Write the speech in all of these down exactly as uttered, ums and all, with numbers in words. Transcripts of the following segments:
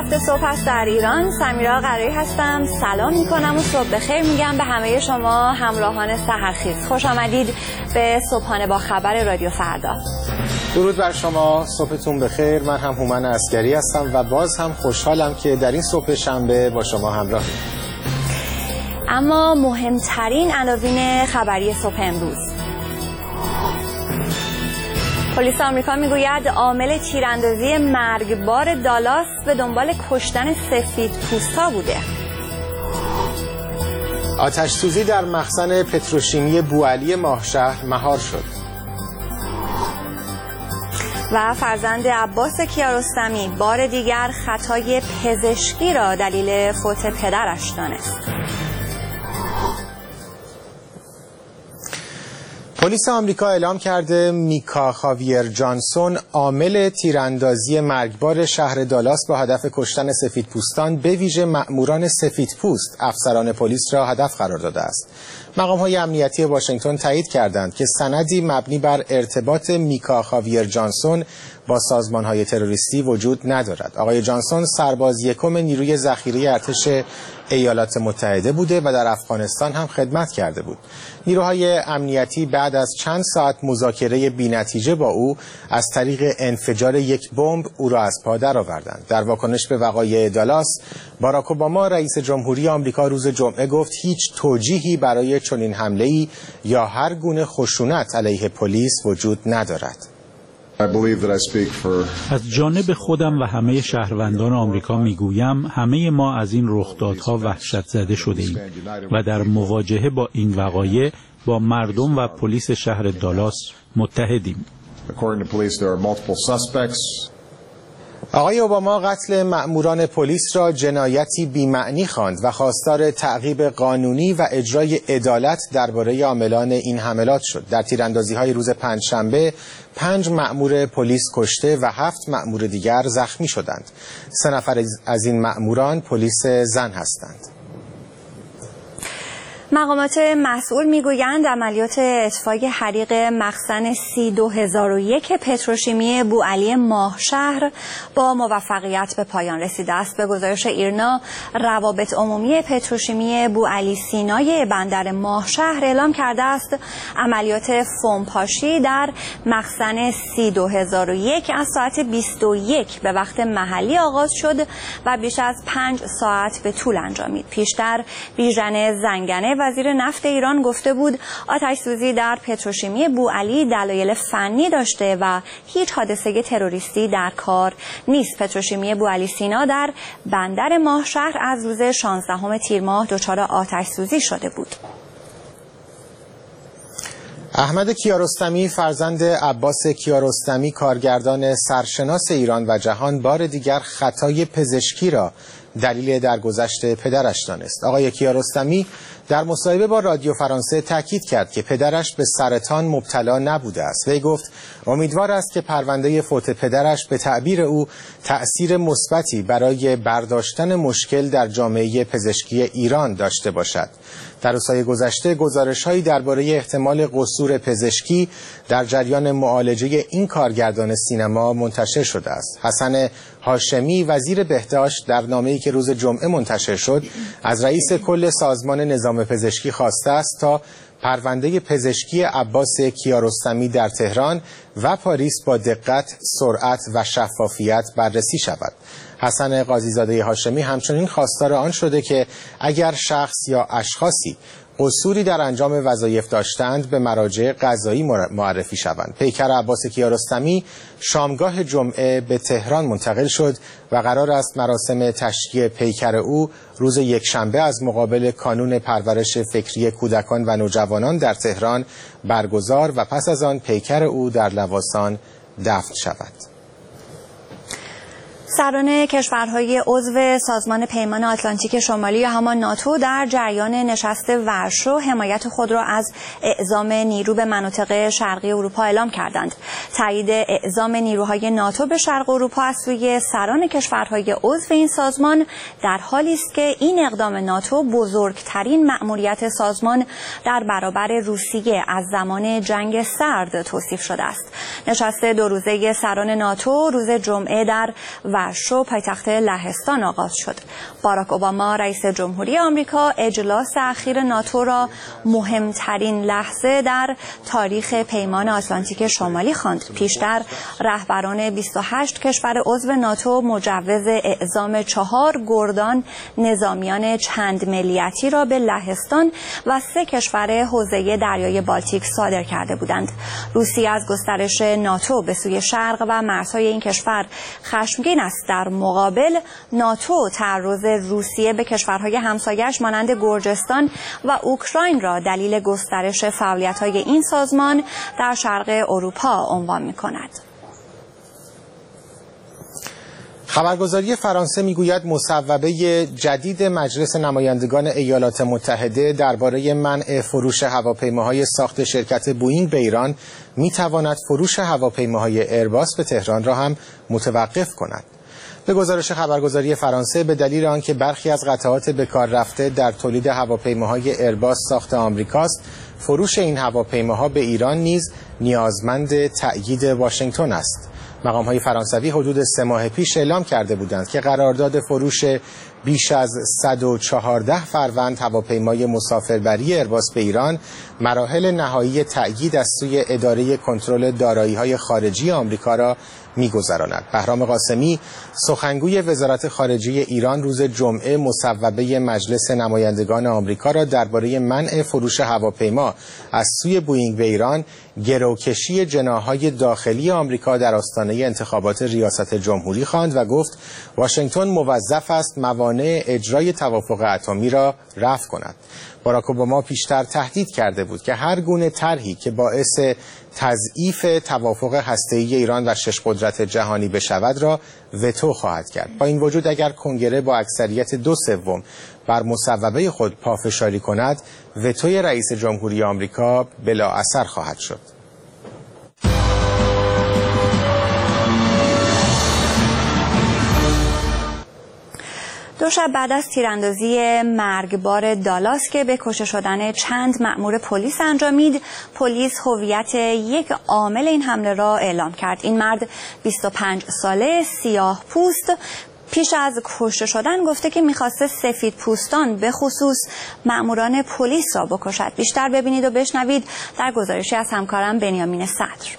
هفت صبح است در ایران. سمیرا قرایی هستم. سلام میکنم و صبح بخیر میگم به همه شما همراهان سحرخیز. خوش آمدید به صبحانه با خبر رادیو فردا. درود بر شما، صبحتون بخیر. من هم هومن عسگری هستم و باز هم خوشحالم که در این صبح شنبه با شما همراهیم. اما مهمترین عناوین خبری صبح امروز: پلیس آمریکا میگوید عامل تیراندازی مرگبار دالاس به دنبال کشتن سفیدپوستا بوده. آتش‌سوزی در مخزن پتروشیمی بوعلی ماهشهر مهار شد. و فرزند عباس کیارستمی بار دیگر خطای پزشکی را دلیل فوت پدرش دانست. پلیس آمریکا اعلام کرده میکا خاویر جانسون عامل تیراندازی مرگبار شهر دالاس با هدف کشتن سفیدپوستان به ویژه مأموران سفیدپوست افسران پلیس را هدف قرار داده است. مقام‌های امنیتی واشنگتن تایید کردند که سندی مبنی بر ارتباط میکا خاویر جانسون با سازمان‌های تروریستی وجود ندارد. آقای جانسون سرباز یکم نیروی ذخیره ارتش ایالات متحده بوده و در افغانستان هم خدمت کرده بود. نیروهای امنیتی بعد از چند ساعت مذاکره بی‌نتیجه با او از طریق انفجار یک بمب او را از پا درآوردند. در واکنش به وقایع دالاس، باراک اوباما رئیس جمهوری آمریکا روز جمعه گفت هیچ توجیهی برای چنین حمله‌ای یا هر گونه خشونت علیه پلیس وجود ندارد. از جانب خودم و همه شهروندان آمریکا میگویم همه ما از این رخدادها وحشت زده شده ایم و در مواجهه با این وقایع با مردم و پلیس شهر دالاس متحدیم. آقای اوباما قتل مأموران پلیس را جنایتی بی‌معنی خواند و خواستار تعقیب قانونی و اجرای عدالت درباره عاملان این حملات شد. در تیراندازی‌های روز پنجشنبه پنج مأمور پلیس کشته و هفت مأمور دیگر زخمی شدند. سه نفر از این مأموران پلیس زن هستند. مقامات مسئول میگویند عملیات اطفای حریق مخزن سی دو هزار و یک پتروشیمی بوعلی ماهشهر با موفقیت به پایان رسیده است. به گزارش ایرنا، روابط عمومی پتروشیمی بوعلی سینای بندر ماهشهر اعلام کرده است عملیات فومپاشی در مخزن سی دو هزار و یک از ساعت بیست و یک به وقت محلی آغاز شد و بیش از پنج ساعت به طول انجامید. پیشتر بیژن زنگنه وزیر نفت ایران گفته بود آتش‌سوزی در پتروشیمی بوعلی دلایل فنی داشته و هیچ حادثه تروریستی در کار نیست. پتروشیمی بوعلی سینا در بندر ماهشهر از روز شانزدهم تیر ماه دچار آتش‌سوزی شده بود. احمد کیارستمی فرزند عباس کیارستمی کارگردان سرشناس ایران و جهان بار دیگر خطای پزشکی را دلیل درگذشت پدرش دانست. آقای کیارستمی در مصاحبه با رادیو فرانسه تاکید کرد که پدرش به سرطان مبتلا نبوده است. وی گفت امیدوار است که پرونده فوت پدرش به تعبیر او تأثیر مثبتی برای برداشتن مشکل در جامعه پزشکی ایران داشته باشد. در روزهای گذشته گزارش‌هایی درباره احتمال قصور پزشکی در جریان معالجه این کارگردان سینما منتشر شده است. حسن هاشمی وزیر بهداشت در نامه‌ای که روز جمعه منتشر شد از رئیس کل سازمان نظام پزشکی خواسته است تا پرونده پزشکی عباس کیارستمی در تهران و پاریس با دقت، سرعت و شفافیت بررسی شود. حسن قاضیزاده هاشمی همچنین خواستار آن شده که اگر شخص یا اشخاصی قصوری در انجام وظایف داشتند به مراجع قضایی معرفی شوند. پیکر عباس کیارستمی شامگاه جمعه به تهران منتقل شد و قرار است مراسم تشییع پیکر او روز یکشنبه از مقابل کانون پرورش فکری کودکان و نوجوانان در تهران برگزار و پس از آن پیکر او در لواسان دفن شود. سران کشورهای عضو سازمان پیمان آتلانتیک شمالی یا همان ناتو در جریان نشست ورشو حمایت خود را از اعزام نیرو به مناطق شرقی اروپا اعلام کردند. تایید اعزام نیروهای ناتو به شرق اروپا از سوی سران کشورهای عضو این سازمان در حالی است که این اقدام ناتو بزرگترین مأموریت سازمان در برابر روسیه از زمان جنگ سرد توصیف شده است. نشست دو روزه سران ناتو روز جمعه در ورشو پایتخت لهستان آغاز شد. باراک اوباما رئیس جمهوری آمریکا اجلاس اخیر ناتو را مهمترین لحظه در تاریخ پیمان آتلانتیک شمالی خواند. پیشتر رهبران بیست و هشت کشور عضو ناتو مجوز اعزام چهار گردان نظامیان چند ملیتی را به لهستان و سه کشور حوزه دریای بالتیک صادر کرده بودند. روسیه از گسترش ناتو به سوی شرق و مرزهای این کشور خشمگین است. در مقابل ناتو تعرض روسیه به کشورهای همسایه‌اش مانند گرجستان و اوکراین را دلیل گسترش فعالیت‌های این سازمان در شرق اروپا عنوان می‌کند. خبرگزاری فرانسه میگوید مصوبه جدید مجلس نمایندگان ایالات متحده درباره منع فروش هواپیماهای ساخت شرکت بوئینگ به ایران میتواند فروش هواپیماهای ایرباس به تهران را هم متوقف کند. به گزارش خبرگزاری فرانسه، به دلیل آنکه برخی از قطعات به کار رفته در تولید هواپیماهای ایرباس ساخت آمریکاست، فروش این هواپیماها به ایران نیز نیازمند تأیید واشنگتن است. مقام‌های فرانسوی حدود سه ماه پیش اعلام کرده بودند که قرارداد فروش بیش از صد و چهارده فروند هواپیمای مسافربری ایرباس به ایران مراحل نهایی تأیید از سوی اداره کنترل دارایی‌های خارجی آمریکا را می‌گذراند. بهرام قاسمی، سخنگوی وزارت خارجه ایران، روز جمعه مصوبه مجلس نمایندگان آمریکا را درباره منع فروش هواپیما از سوی بوئینگ به ایران گروکشی جناح‌های داخلی آمریکا در آستانه انتخابات ریاست جمهوری خواند و گفت واشنگتن موظف است موانع اجرای توافق اتمی را رفع کند. باراک اوباما پیشتر تهدید کرده بود که هر گونه طرحی که باعث تضعیف توافق هسته‌ای ایران و شش قدرت جهانی بشود را وتو خواهد کرد. با این وجود اگر کنگره با اکثریت دو سوم بر مصوبه خود پافشاری کند، وتوی رئیس جمهوری آمریکا بلا اثر خواهد شد. دو شب بعد از تیراندازی مرگبار دالاس که به کشته شدن چند مأمور پلیس انجامید، پلیس هویت یک عامل این حمله را اعلام کرد. این مرد بیست و پنج ساله سیاه پوست پیش از کشته شدن گفته که می‌خواسته سفید پوستان به خصوص مأموران پلیس را بکشد. بیشتر ببینید و بشنوید در گزارشی از همکارم بنیامین صدر.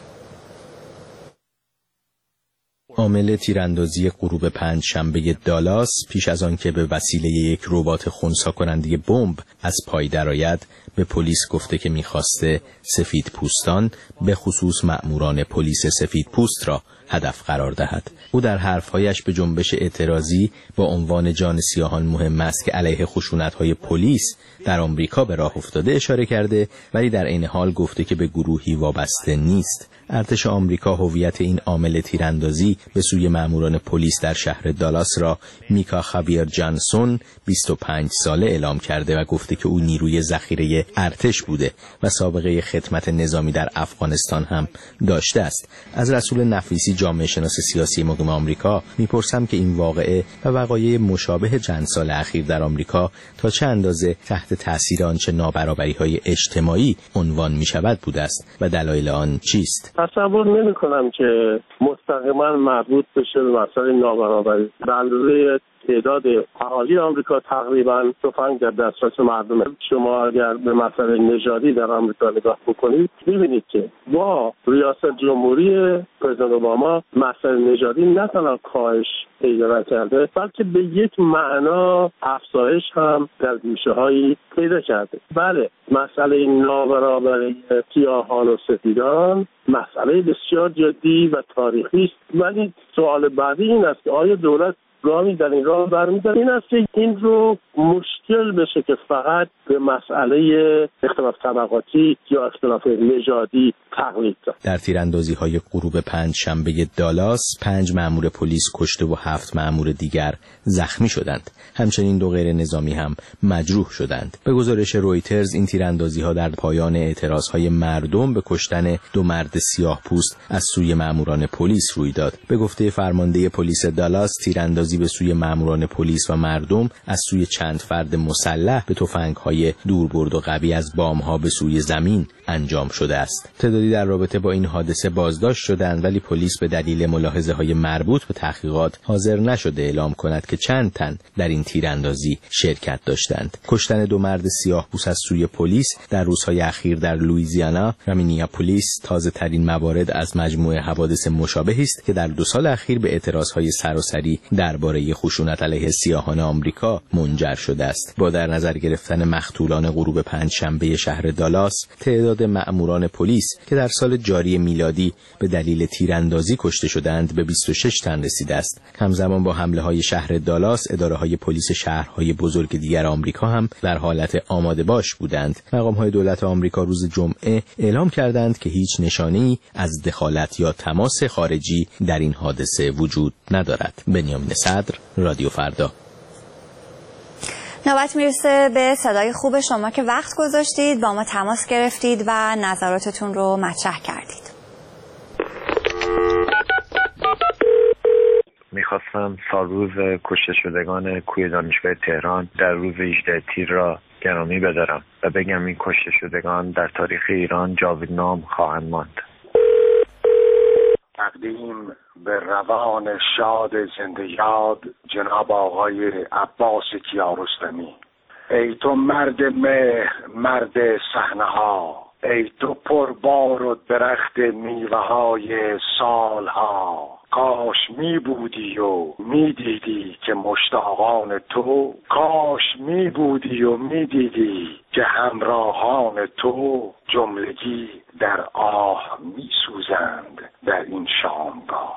عامل تیراندازی غروب پنجشنبه دالاس پیش از آن که به وسیله یک ربات خنثی کننده بمب از پای درآید به پلیس گفته که می‌خواسته سفید پوستان به خصوص مأموران پلیس سفید پوست را هدف قرار دهد. او در حرفهایش به جنبش اعتراضی با عنوان جان سیاهان مهم است که علیه خشونت‌های پلیس در آمریکا به راه افتاده اشاره کرده، ولی در عین حال گفته که به گروهی وابسته نیست. ارتش آمریکا هویت این عامل تیراندازی به سوی مأموران پلیس در شهر دالاس را میکا خاویر جانسون بیست و پنج ساله اعلام کرده و گفته که او نیروی ذخیره ارتش بوده و سابقه خدمت نظامی در افغانستان هم داشته است. از رسول نفیسی، جامعه شناس سیاسی مقیم آمریکا، میپرسم که این واقعه و وقایع مشابه چند سال اخیر در آمریکا تا چه اندازه تحت تاثیر آنچه نابرابری‌های اجتماعی عنوان می‌شود بوده است و دلایل آن چیست؟ تصور نمی‌کنم که مستقیما مربوط بشه به مسئله نابرابری. به اندازه تعداد اهالی آمریکا تقریبا تفنگ در دسترس مردم. شما اگر به مسئله نژادی در آمریکا نگاه بکنید می‌بینید که با ریاست جمهوری پرزیدنت اوباما مسئله نژادی نه تنها کاهش پیدا کرده، بلکه به یک معنا افزایش هم در گوشه‌هایی پیدا کرده. بله، مسئله نابرابری سیاهان و سفیدان مسئله بسیار جدی و تاریخی است، ولی سوال بعدی این است که آیا دولت رامی در این راه برمی‌داره؟ این است که این رو مشکل بشه که فقط به مسئله اختلاف طبقاتی یا اختلاف نژادی تقلید کنه. در تیراندازی‌های غروب پنجشنبه دالاس پنج مأمور پلیس کشته و هفت مأمور دیگر زخمی شدند. همچنین دو غیر نظامی هم مجروح شدند. به گزارش رویترز این تیراندازی‌ها در پایان اعتراضهای مردم به کشتن دو مرد سیاه‌پوست از سوی مأموران پلیس روی داد. به گفته فرمانده پلیس دالاس، تیراندازی به سوی مأموران پلیس و مردم از سوی چند فرد مسلح به تفنگ‌های دوربرد و قوی از بام‌ها به سوی زمین انجام شده است. تعدادی در رابطه با این حادثه بازداشت شدند، ولی پلیس به دلیل ملاحظه های مربوط به تحقیقات حاضر نشده اعلام کند که چند تن در این تیراندازی شرکت داشتند. کشتن دو مرد سیاه‌پوست از سوی پلیس در روزهای اخیر در لوئیزیانا و مینیاپولیس تازه ترین موارد از مجموعه حوادث مشابهی است که در دو سال اخیر به اعتراضهای سراسری درباره خشونت علیه سیاهان آمریکا منجر شده است. با در نظر گرفتن مقتولان غروب پنجشنبه شهر دالاس، تعداد مأموران پلیس که در سال جاری میلادی به دلیل تیراندازی کشته شدند به بیست و شش تن رسیده است. همزمان با حمله‌های شهر دالاس، اداره‌های پلیس شهرهای بزرگ دیگر آمریکا هم در حالت آماده باش بودند. مقام‌های دولت آمریکا روز جمعه اعلام کردند که هیچ نشانه‌ای از دخالت یا تماس خارجی در این حادثه وجود ندارد. بنیامین صدر، رادیو فردا. نوبت میرسه به صدای خوب شما که وقت گذاشتید، با ما تماس گرفتید و نظراتتون رو مطرح کردید. میخواستم سالروز کشته شدگان کوی دانشگاه تهران در روز هجدهم تیر را گرامی بدارم و بگم این کشته شدگان در تاریخ ایران جاودانه خواهند ماند. تقدیم به روان شاد زنده یاد جناب آقای عباس کیارستمی. ای تو مرد مهر، مرد صحنه ها، ای تو پربار و درخت میوه های سال ها. کاش می بودی و می دیدی که مشتاقان تو، کاش می بودی و می دیدی که همراهان تو جملگی در آه می سوزند در این شامگاه.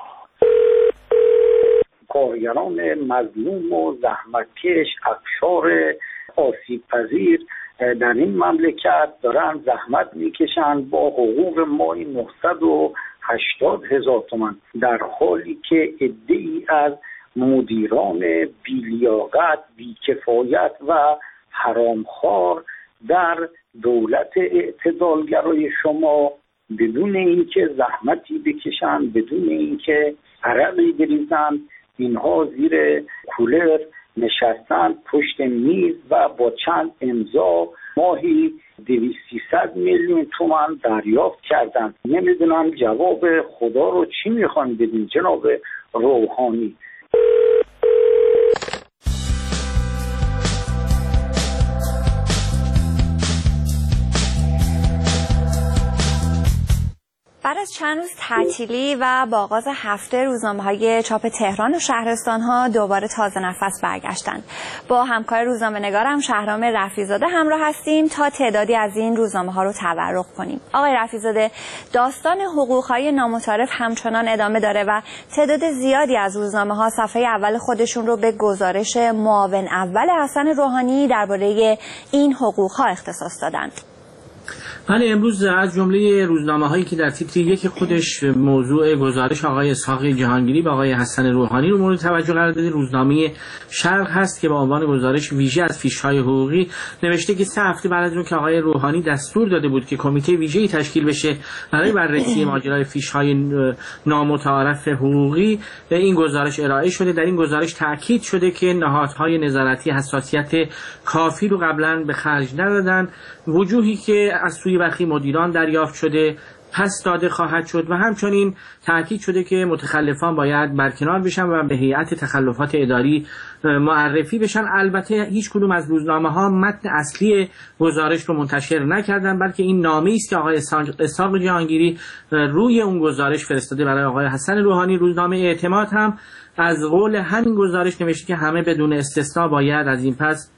کارگران مظلوم و زحمتکش، افشار آسیب پذیر در این مملکت دارن زحمت میکشند با حقوق ماهی نهصد و هشتاد هزار تومان، در حالی که عده‌ای از مدیران بی‌لیاقت، بی‌کفایت و حرامخوار در دولت اعتدالگرای شما بدون اینکه زحمتی بکشند، بدون اینکه عرقی بریزند، اینها زیر کولر نشستند پشت میز و با چند امضا ماهی دویست سیصد میلیون تومان دریافت کردند. نمیدونم جواب خدا رو چی میخوان بدین جناب روحانی. بعد از چند روز تعطیلی و با آغاز هفته، روزنامه‌های چاپ تهران و شهرستان‌ها دوباره تازه نفس برگشتند. با همکار روزنامه‌نگارم شهرام رفیع‌زاده همراه هستیم تا تعدادی از این روزنامه‌ها رو تورق کنیم. آقای رفیع‌زاده، داستان حقوق‌های نامتعارف همچنان ادامه داره و تعداد زیادی از روزنامه‌ها صفحه اول خودشون رو به گزارش معاون اول حسن روحانی درباره این حقوق‌ها اختصاص دادند. بله، امروز از جمله روزنامه‌هایی که در تیتر یک خودش موضوع گزارش آقای اسحاق جهانگیری به آقای حسن روحانی رو مورد توجه قرار داده، روزنامه شرق هست که با عنوان گزارش ویژه از فیش‌های حقوقی نوشته که سه هفته بعد از اون که آقای روحانی دستور داده بود که کمیته ویژه‌ای تشکیل بشه برای بررسی ماجرای فیش‌های نامتعارف حقوقی، این گزارش ارائه شده. در این گزارش تاکید شده که نهادهای نظارتی حساسیت کافی رو قبلا به خرج ندادن، وجوهی که از سوی برخی مدیران دریافت شده پس داده خواهد شد و همچنین تاکید شده که متخلفان باید برکنار بشن و به هیئت تخلفات اداری معرفی بشن. البته هیچ کدوم از روزنامه‌ها متن اصلی گزارش رو منتشر نکردن، بلکه این نامه‌ای است که آقای اسحاق جهانگیری روی اون گزارش فرستاده برای آقای حسن روحانی. روزنامه اعتماد هم از قول همین گزارش نوشته که همه بدون استثنا باید از این پس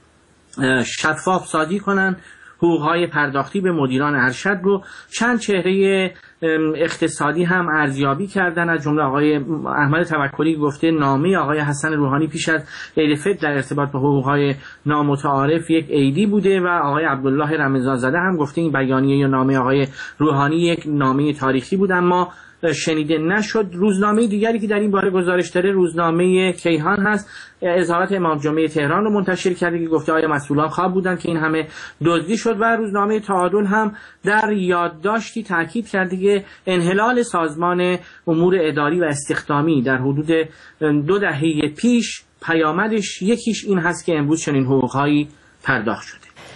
شفاف سازی کنن حقوق‌های پرداختی به مدیران ارشد رو. چند چهره اقتصادی هم ارزیابی کردن، از جمله آقای احمد توکلی گفته نامه آقای حسن روحانی پیش از عید فطر در ارتباط با حقوق‌های نامتعارف یک عیدی بوده و آقای عبدالله رمضان زاده هم گفته این بیانیه یا نامه آقای روحانی یک نامه تاریخی بود اما شنیده نشد. روزنامه دیگری که در این باره گزارش داره روزنامه کیهان هست، اظهارات امام جمعه تهران رو منتشر کرده که گفته آیا مسئولان خواب بودن که این همه دزدی شد و روزنامه تعادل هم در یادداشتی تاکید کرده که انحلال سازمان امور اداری و استخدامی در حدود دو دهه پیش پیامدش یکیش این هست که امروز چنین حقوق‌هایی پرداخت شده.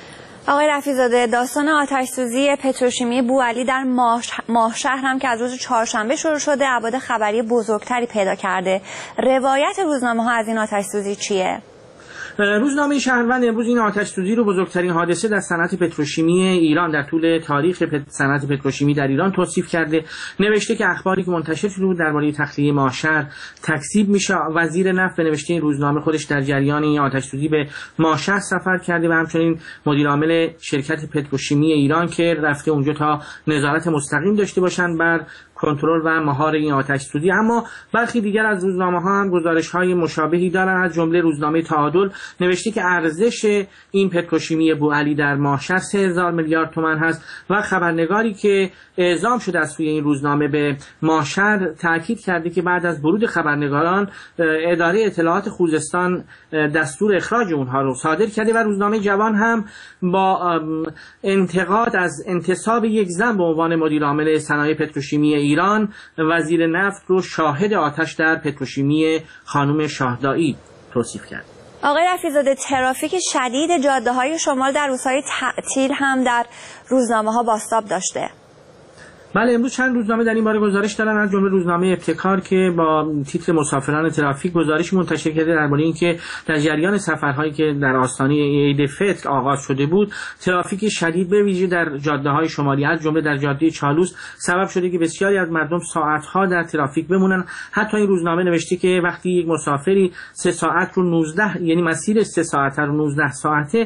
آقای رفیع‌زاده، داستان آتش‌سوزی پتروشیمی بوعلی در ماهشهر هم که از روز چهارشنبه شروع شده ابعاد خبری بزرگتری پیدا کرده. روایت روزنامه‌ها از این آتش‌سوزی چیه؟ روزنامه شهروند امروز این آتش‌سوزی رو بزرگترین حادثه در صنعت پتروشیمی ایران در طول تاریخ صنعت پتروشیمی در ایران توصیف کرده. نوشته که اخباری که منتشر شده بود درباره تخلیه ماهشهر تکذیب میشه. وزیر نفت به نوشته این روزنامه خودش در جریان این آتش‌سوزی به ماهشهر سفر کرده و همچنین مدیر عامل شرکت پتروشیمی ایران که رفته اونجا تا نظارت مستقیم داشته باشن بر کنترل و مهار این آتش‌سوزی. اما برخی دیگر از روزنامه‌ها هم گزارش‌های مشابهی دارند. از جمله روزنامه تعادل نوشته که ارزش این پتروشیمی بوعلی در ماهشهر سه هزار میلیارد تومان هست و خبرنگاری که اعزام شده از سوی این روزنامه به ماهشهر تاکید کرده که بعد از ورود خبرنگاران اداره اطلاعات خوزستان دستور اخراج اونها رو صادر کرده و روزنامه جوان هم با انتقاد از انتصاب یک زن به عنوان مدیر عامل صنایع پتروشیمی ایران وزیر نفت رو شاهد آتش در پتروشیمی خانم شاهدایی توصیف کرد. آقای رفیع‌زاده، ترافیک شدید جاده‌های شمال در روزهای تعطیل هم در روزنامه‌ها بازتاب داشته. بله، امروز چند روزنامه در این باره گزارش دارن، از جمله روزنامه ابتکار که با تیتر مسافران ترافیک گزارش منتشر کرده درباره اینکه در جریان سفرهایی که در آستانه عید فطر آغاز شده بود ترافیک شدید به ویژه در جاده‌های شمالی از جمله در جاده چالوس سبب شده که بسیاری از مردم ساعت‌ها در ترافیک بمونن. حتی این روزنامه نوشته که وقتی یک مسافری سه ساعت رو نوزده یعنی مسیر سه ساعته رو نوزده ساعته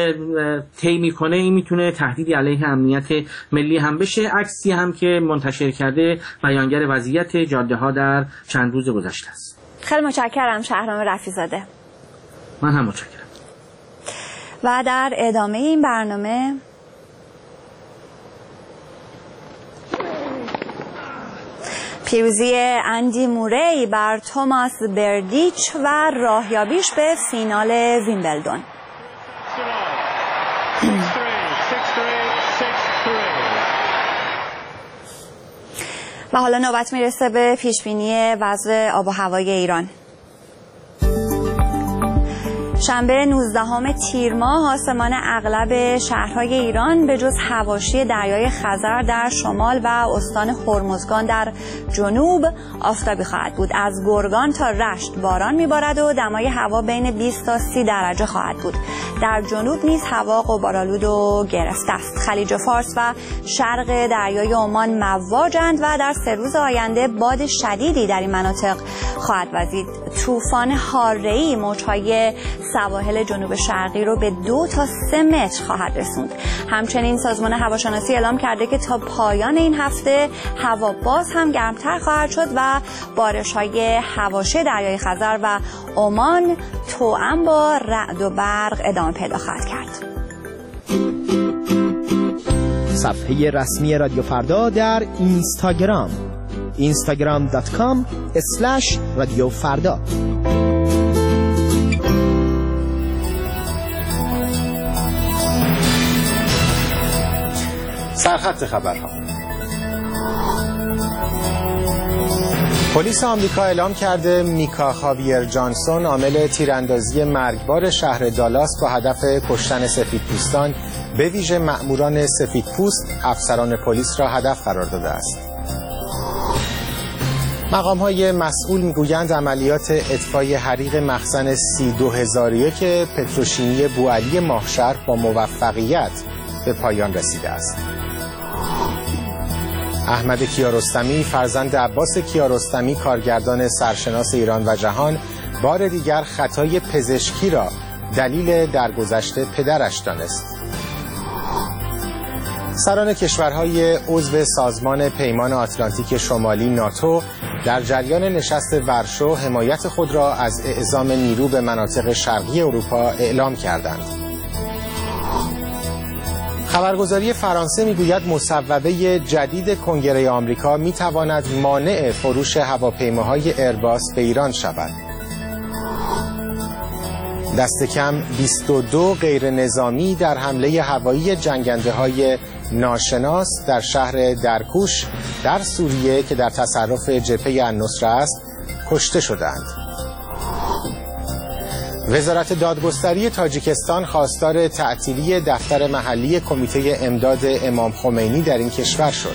طی می‌کنه، این میتونه تهدیدی علیه امنیت ملی هم بشه. عکسی هم که منتشر کرده بیانگر وضعیت جاده ها در چند روز گذشته است. خیلی متشکرم شهرام رفیع‌زاده. من هم متشکرم. و در ادامه این برنامه پیروزی اندی موری بر توماس بردیچ و راهیابیش به فینال ویمبلدون. و حالا نوبت میرسه به پیشبینی وضع آب و هوای ایران. شنبه نوزدهم تیر ماه آسمان اغلب شهرهای ایران به جز حواشی دریای خزر در شمال و استان هرمزگان در جنوب آفتابی خواهد بود. از گرگان تا رشت باران میبارد و دمای هوا بین بیست تا سی درجه خواهد بود. در جنوب نیز هوا غبارآلود و گرفته است. خلیج فارس و شرق دریای عمان مواجند و در سه روز آینده باد شدیدی در این مناطق خواهد وزید. طوفان هاره‌ای موج‌های سواحل جنوب شرقی رو به دو تا سه متر خواهد رسوند. همچنین سازمان هواشناسی اعلام کرده که تا پایان این هفته هوا باز هم گرمتر خواهد شد و بارش‌های حواشی دریای خزر و عمان توأم با رعد و برق ادامه پیدا خواهد کرد. صفحه رسمی رادیو فردا در اینستاگرام اینستاگرام دات کام اسلش رادیو فردا. سرخط خبرها. پلیس آمریکا اعلام کرده میکا خاویر جانسون عامل تیراندازی مرگبار شهر دالاس با هدف کشتن سفیدپوستان به ویژه مأموران سفیدپوست افسران پلیس را هدف قرار داده است. مقام‌های مسئول میگویند عملیات اطفای حریق مخزن سی دو هزار و یک پتروشیمی بوعلی ماهشهر با موفقیت به پایان رسیده است. احمد کیارستمی فرزند عباس کیارستمی کارگردان سرشناس ایران و جهان بار دیگر خطای پزشکی را دلیل درگذشت پدرش دانست. سران کشورهای عضو سازمان پیمان آتلانتیک شمالی ناتو در جریان نشست ورشو حمایت خود را از اعزام نیرو به مناطق شرقی اروپا اعلام کردند. خبرگزاری فرانسه میگوید مصوبه جدید کنگره آمریکا میتواند مانع فروش هواپیماهای ایرباس به ایران شود. دست کم بیست و دو غیر نظامی در حمله هوایی جنگنده های ناشناس در شهر درکوش در سوریه که در تصرف جبهه النصره است کشته شدند. وزارت دادگستری تاجیکستان خواستار تعطیلی دفتر محلی کمیته امداد امام خمینی در این کشور شد.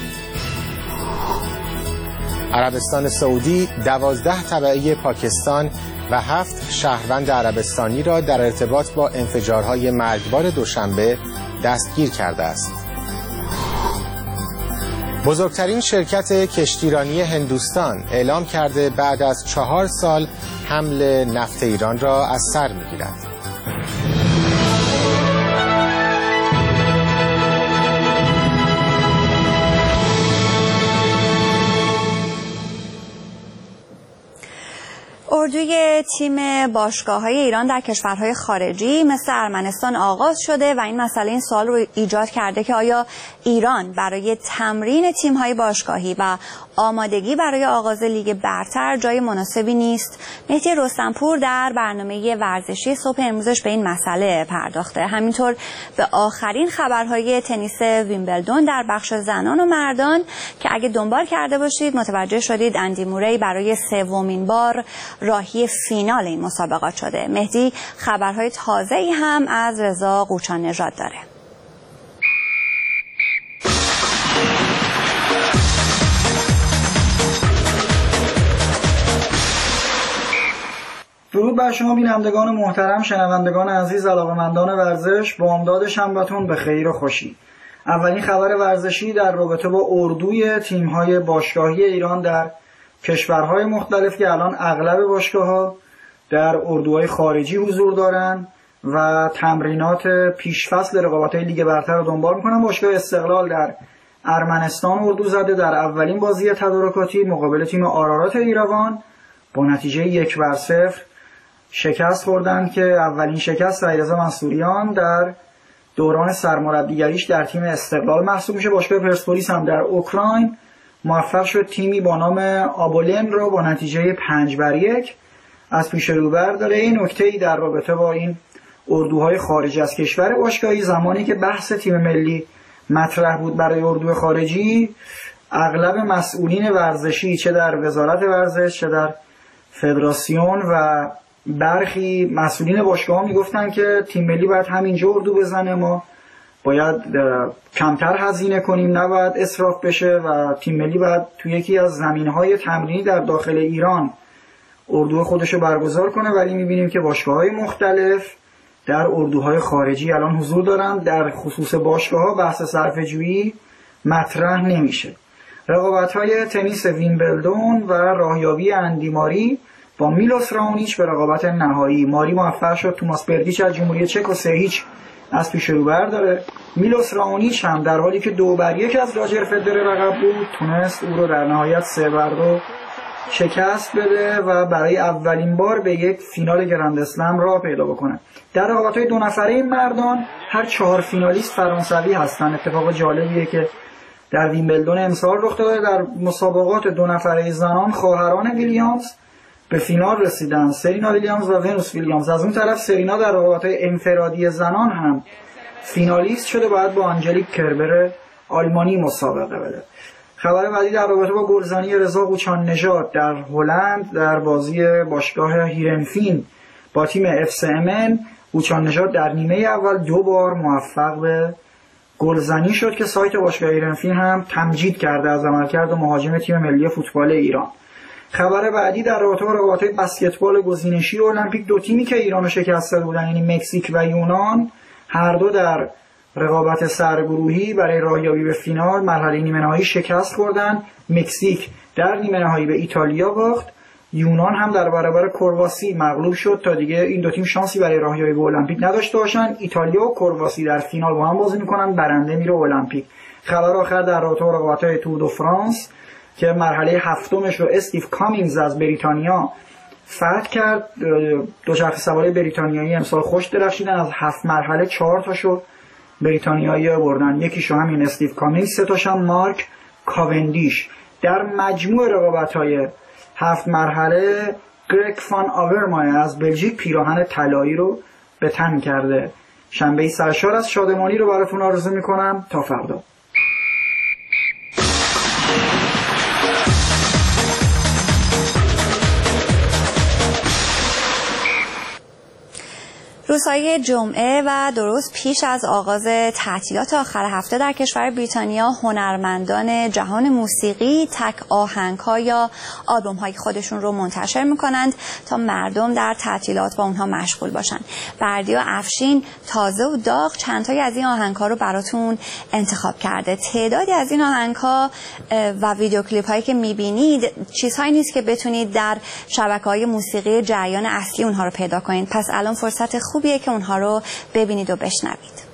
عربستان سعودی دوازده تبعه پاکستان و هفت شهروند عربستانی را در ارتباط با انفجارهای مرگبار دوشنبه دستگیر کرده است. بزرگترین شرکت کشتیرانی هندوستان اعلام کرده بعد از چهار سال حمل نفت ایران را از سر می‌گیرد. اردوی تیم باشگاه‌های ایران در کشورهای خارجی مثل ارمنستان آغاز شده و این مسئله این سوال رو ایجاد کرده که آیا ایران برای تمرین تیم‌های باشگاهی و آمادگی برای آغاز لیگ برتر جای مناسبی نیست؟ مهدی رستمپور در برنامه ورزشی صبح امروزش به این مسئله پرداخته. همینطور به آخرین خبرهای تنیس ویمبلدون در بخش زنان و مردان که اگه دنبال کرده باشید متوجه شدید اندی موری برای سومین بار راهی فینال این مسابقات شده. مهدی خبرهای تازه‌ای هم از رضا قوچان نژاد داره. درود بر شما بینندگان محترم، شنوندگان عزیز، علاقه‌مندان ورزش، بامداد شنبه‌تون به خیر و خوشی. اولین خبر ورزشی در رابطه با اردوی تیم‌های باشگاهی ایران در کشورهای مختلف که الان اغلب باشگاه‌ها در اردوهای خارجی حضور دارن و تمرینات پیشفصل رقابت‌های لیگ برتر رو دنبال می‌کنن. باشگاه استقلال در ارمنستان اردو زده در اولین بازی تدارکاتی مقابل تیم آرارات ایروان با نتیجه یک بر صفر شکست خوردند که اولین شکست علیرضا منصوریان در دوران سرمربیگریش در تیم استقلال محسوب میشه. باشگاه پرسپولیس هم در اوکراین موفق شد تیمی با نام آبولن رو با نتیجه پنج بر یک از پیش رو برداره. این نکته‌ای در رابطه با این اردوهای خارجی از کشور باشگاهی، زمانی که بحث تیم ملی مطرح بود برای اردو خارجی، اغلب مسئولین ورزشی چه در وزارت ورزش چه در فدراسیون و برخی مسئولین باشگاه‌ها میگفتن که تیم ملی باید همینجا اردو بزنه، ما باید کمتر هزینه کنیم، نباید اسراف بشه و تیم ملی باید توی یکی از زمینهای تمرینی در داخل ایران اردو خودشو برگزار کنه. ولی میبینیم که باشگاه‌های مختلف در اردوهای خارجی الان حضور دارن. در خصوص باشگاه‌ها بحث صرفه‌جویی مطرح نمیشه. رقابت‌های تنیس ویمبلدون و راهیابی اندی ماری با میلوس راونیچ به رقابت نهایی. ماری موفق شد توماس بردیچ از جمهوری چک و سه هیچ از پیش رو برداره. میلوس راونیچ هم در حالی که دو بر یک از راجر فدرر عقب بود تونست او رو در نهایت سه بر دو شکست بده و برای اولین بار به یک فینال گرند اسلم راه پیدا بکنه. در رقابت‌های دو نفره مردان هر چهار فینالیست فرانسوی هستن. اتفاق جالبیه که در ویمبلدون امسال رخ داده. در مسابقات دو نفره زنان خواهران ویلیامز به فینال رسیدن، سرینا ویلیامز و ونوس ویلیامز. از اون طرف سرینا در رقابت‌های انفرادی زنان هم فینالیست شده، باید با آنجلیک کربر آلمانی مسابقه بده. خبر بعدی در رابطه با گلزنی رضا قوچان نژاد در هلند در بازی باشگاه هیرنفین با تیم اف سی امن. قوچان نژاد در نیمه اول دو بار موفق به گلزنی شد که سایت باشگاه هیرنفین هم تمجید کرده از عملکرد مهاجم تیم ملی فوتبال ایران. خبر بعدی در رابطه با رقابت‌های بسکتبال گزینشی المپیک، دو تیمی که ایرانو شکسته بودن یعنی مکزیک و یونان هر دو در رقابت سرگروهی برای راهیابی به فینال مرحله نیمه نهایی شکست خوردن. مکزیک در نیمه نهایی به ایتالیا باخت، یونان هم در برابر کرواسی مغلوب شد تا دیگه این دو تیم شانسی برای راهیابی به المپیک نداشته باشن. ایتالیا و کرواسی در فینال با هم بازی میکنن، برنده میره المپیک. خبر آخر در رابطه با رقابت‌های تور دو فرانس که مرحله هفتمش رو استیو کامینز از بریتانیا فتح کرد. دوچرخه سواری بریتانیایی امسال خوش درخشیدن، از هفت مرحله چهار تاشو بریتانیایی بردن، یکیشو همین استیو کامینز، سه تاشم مارک کاوندیش. در مجموع رقابت‌های هفت مرحله گرگ فان آورمای از بلژیک پیراهن طلایی رو به تن کرده. شنبه سرشار از شادمانی رو براتون آرزو میکنم تا فردا. روزهای جمعه و دو روز پیش از آغاز تعطیلات آخر هفته در کشور بریتانیا، هنرمندان جهان موسیقی تک آهنگ‌ها یا آلبوم‌های خودشون رو منتشر می‌کنند تا مردم در تعطیلات با اونها مشغول باشن. بردیا افشین تازه و داغ چند تایی از این آهنگ‌ها رو براتون انتخاب کرده. تعدادی از این آهنگ‌ها و ویدیو کلیپ‌هایی که می‌بینید چیزهایی نیست که بتونید در شبکه‌های موسیقی جریان اصلی اونها رو پیدا کنید. پس الان فرصت خوبیه که اونها رو ببینید و بشنوید.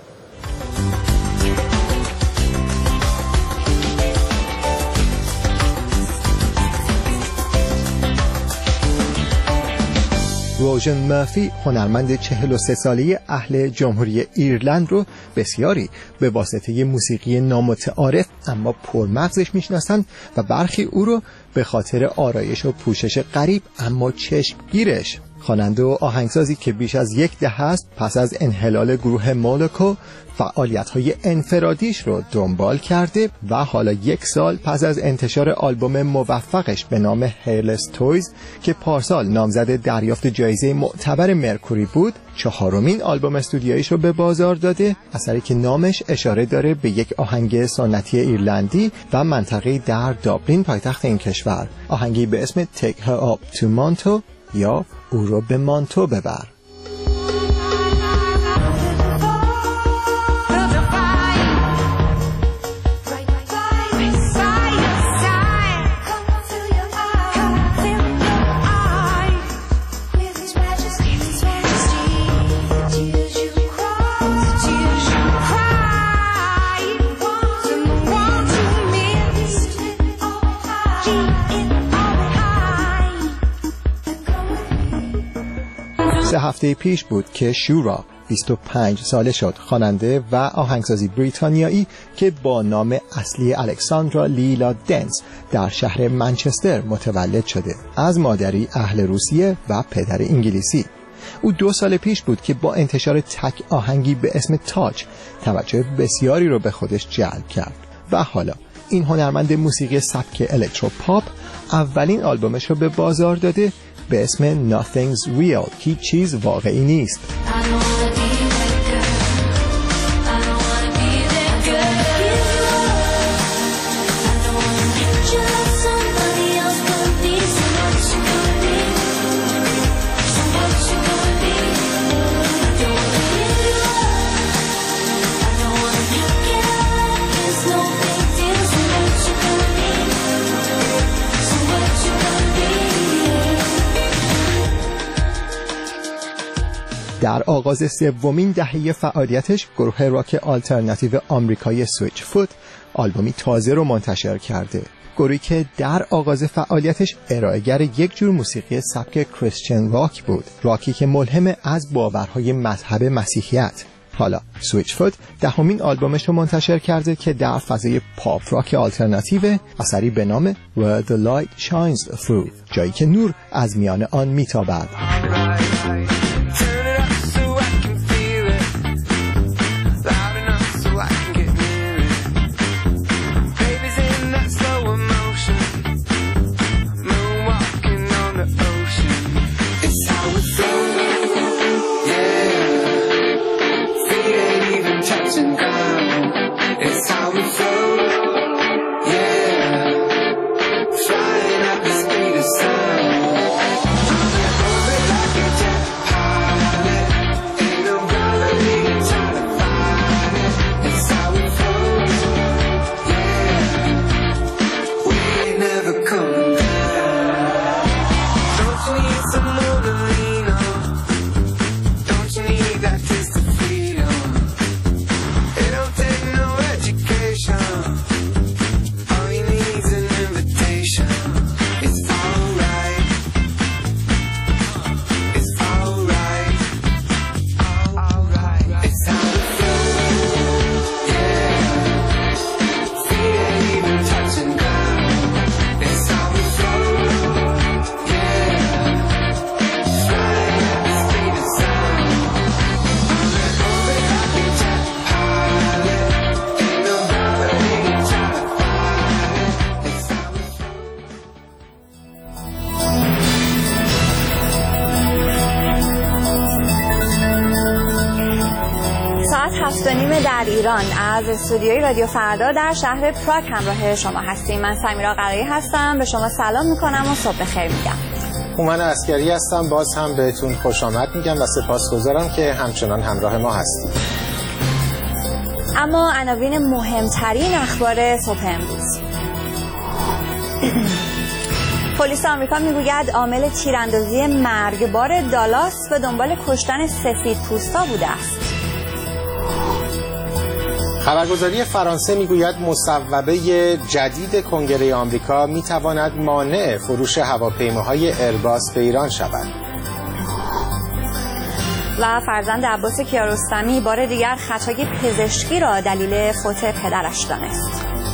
روژن مرفی، هنرمند چهل و سه ساله اهل جمهوری ایرلند رو بسیاری به واسطه موسیقی نامتعارف اما پرمغزش میشناسند و برخی او رو به خاطر آرایش و پوشش غریب اما چشمگیرش. خواننده و آهنگسازی که بیش از یک دهه است پس از انحلال گروه مولوکو فعالیت‌های انفرادیش رو دنبال کرده و حالا یک سال پس از انتشار آلبوم موفقش به نام هیرلس تویز که پارسال نامزد دریافت جایزه معتبر مرکوری بود، چهارمین آلبوم استودیویش رو به بازار داده، اثری که نامش اشاره داره به یک آهنگ سنتی ایرلندی و منطقه‌ای در دابلین پایتخت این کشور، آهنگی به اسم Take Her Up to Monto یا او رو به مانتو ببر. سه هفته پیش بود که شورا بیست و پنج ساله شد، خواننده و آهنگسازی بریتانیایی که با نام اصلی الکساندرا لیلا دنس در شهر منچستر متولد شده، از مادری اهل روسیه و پدر انگلیسی. او دو سال پیش بود که با انتشار تک آهنگی به اسم تاچ توجه بسیاری رو به خودش جلب کرد و حالا این هنرمند موسیقی سبک الکترو پاپ اولین آلبومش رو به بازار داده به اسم Nothing's Real که چیز واقعی نیست. در آغاز سومین دهه فعالیتش گروه راک آلترناتیو آمریکایی سویچ فوت آلبومی تازه رو منتشر کرده، گروهی که در آغاز فعالیتش ارائه‌گر یک جور موسیقی سبک کریستین راک بود، راکی که ملهم از باورهای مذهب مسیحیت. حالا سویچ فوت دهمین آلبومش رو منتشر کرده که در فضای پاپ راک آلترناتیو، اثری به نام Where the Light Shines Through، جایی که نور از میان آن میتابد. ایران از استودیوی رادیو فردا در شهر پراگ همراه شما هستیم. من سمیرا قرایی هستم، به شما سلام میکنم و صبح بخیر میگم. هومن عسکری هستم، باز هم بهتون خوش آمد میگم و سپاسگزارم که همچنان همراه ما هستید. اما عناوین مهمترین اخبار صبح امروز. پلیس آمریکا میگوید عامل تیراندازی مرگبار دالاس به دنبال کشتن سفیدپوستا بوده است. خبرگزاری فرانسه میگوید مصوبه جدید کنگره آمریکا میتواند مانع فروش هواپیماهای ایرباس به ایران شود. و فرزند عباس کیارستمی بار دیگر خطای پزشکی را دلیل فوت پدرش دانست.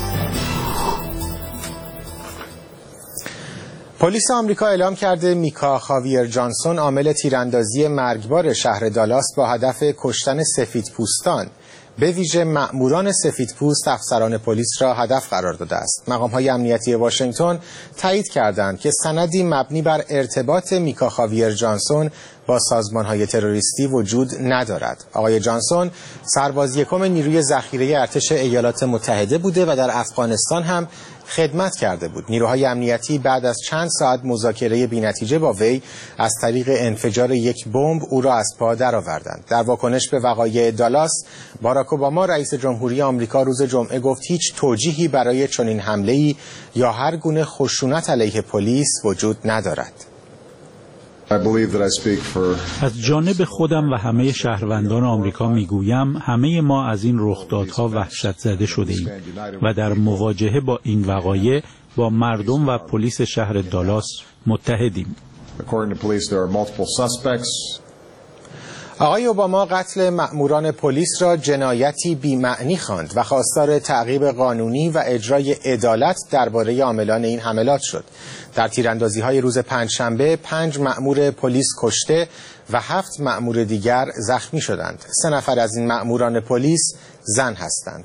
پلیس آمریکا اعلام کرده میکا خاویر جانسون عامل تیراندازی مرگبار شهر دالاس با هدف کشتن سفیدپوستان به ویژه مأموران سفیدپوست افسران پلیس را هدف قرار داده است. مقام‌های امنیتی واشنگتن تایید کردند که سندی مبنی بر ارتباط میکا خاویر جانسون با سازمان‌های تروریستی وجود ندارد. آقای جانسون سرباز یکم نیروی ذخیره ارتش ایالات متحده بوده و در افغانستان هم خدمت کرده بود. نیروهای امنیتی بعد از چند ساعت مذاکره بی‌نتیجه با وی از طریق انفجار یک بمب او را از پا درآوردند. در واکنش به وقایع دالاس، باراک اوباما رئیس جمهوری آمریکا روز جمعه گفت هیچ توجیهی برای چنین حمله‌ای یا هر گونه خشونت علیه پلیس وجود ندارد. از جانب خودم و همه شهروندان آمریکا میگویم همه ما از این رخدادها وحشت زده شده ایم و در مواجهه با این وقایع با مردم و پلیس شهر دالاس متحدیم. آقای اوباما قتل مأموران پلیس را جنایتی بی‌معنی خواند و خواستار تعقیب قانونی و اجرای عدالت درباره عاملان این حملات شد. در تیراندازی‌های روز پنجشنبه پنج مأمور پلیس کشته و هفت مأمور دیگر زخمی شدند. سه نفر از این مأموران پلیس زن هستند.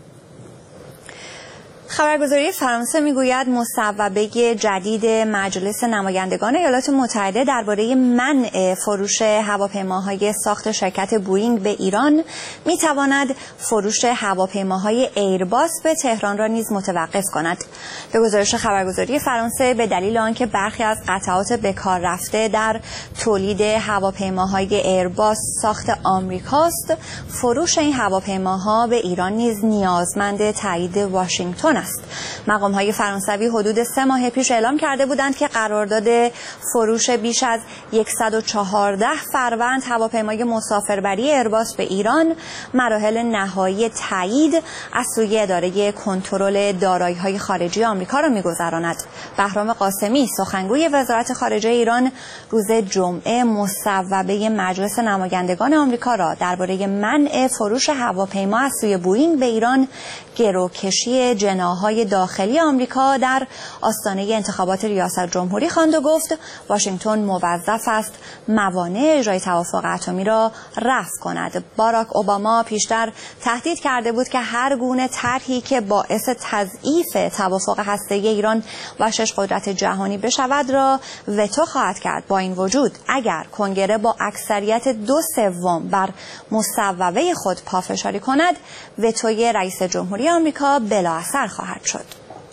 خبرگزاری فرانسه میگوید مصوبه جدید مجلس نمایندگان ایالات متحده درباره منع فروش هواپیماهای ساخت شرکت بوئینگ به ایران میتواند فروش هواپیماهای ایرباس به تهران را نیز متوقف کند. به گزارش خبرگزاری فرانسه به دلیل آنکه برخی از قطعات به کار رفته در تولید هواپیماهای ایرباس ساخت آمریکاست، فروش این هواپیماها به ایران نیز نیازمند تایید واشنگتن است. مقام‌های فرانسوی حدود سه ماه پیش اعلام کرده بودند که قرارداد فروش بیش از صد و چهارده فروند هواپیمای مسافربری ایرباس به ایران مراحل نهایی تایید از سوی اداره کنترل دارایی‌های خارجی آمریکا را می‌گذراند. بهرام قاسمی سخنگوی وزارت خارجه ایران روز جمعه مصوبه مجلس نمایندگان آمریکا را درباره منع فروش هواپیما از سوی بوئینگ به ایران گروکشی جناح‌های داخلی آمریکا در آستانه انتخابات ریاست جمهوری خواند و گفت واشنگتن موظف است موانع اجرای توافق اتمی را رفع کند. باراک اوباما پیشتر تهدید کرده بود که هر گونه طرحی که باعث تضعیف توافق هسته‌ای ایران و شش قدرت جهانی بشود را وتو خواهد کرد. با این وجود اگر کنگره با اکثریت دو سوم بر مصوبه خود پافشاری کند، وتوی رئیس جمهوری آمریکا بلا اثر خواهد شد.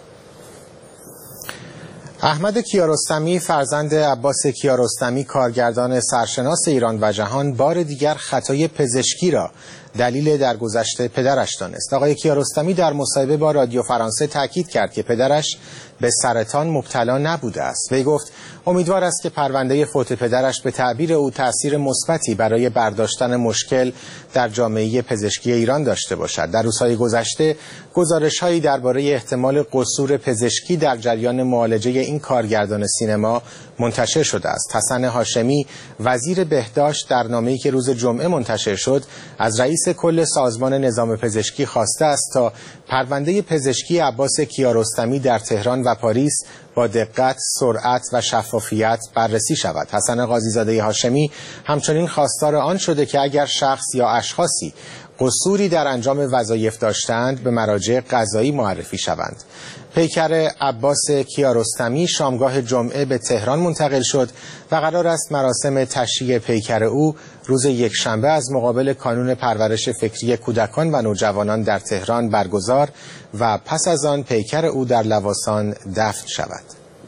احمد کیارستمی فرزند عباس کیارستمی کارگردان سرشناس ایران و جهان بار دیگر خطای پزشکی را دلیل درگذشت پدرش دانست. آقای کیارستمی در مصاحبه با رادیو فرانسه تاکید کرد که پدرش به سرطان مبتلا نبوده است. وی گفت امیدوار است که پرونده فوت پدرش به تعبیر او تأثیر مثبتی برای برداشتن مشکل در جامعه پزشکی ایران داشته باشد. در روزهای گذشته گزارش‌هایی درباره احتمال قصور پزشکی در جریان معالجه این کارگردان سینما منتشر شده است. حسن هاشمی وزیر بهداشت در نامه‌ای که روز جمعه منتشر شد از رئیس کل سازمان نظام پزشکی خواسته است تا پرونده پزشکی عباس کیارستمی در تهران و پاریس با دقت، سرعت و شفافیت بررسی شود. حسن قاضی‌زاده هاشمی همچنین خواستار آن شده که اگر شخص یا اشخاصی قصوری در انجام وظایف داشتند به مراجع قضایی معرفی شوند. پیکر عباس کیارستمی شامگاه جمعه به تهران منتقل شد و قرار است مراسم تشییع پیکر او روز یکشنبه از مقابل کانون پرورش فکری کودکان و نوجوانان در تهران برگزار و پس از آن پیکر او در لواسان دفن شود.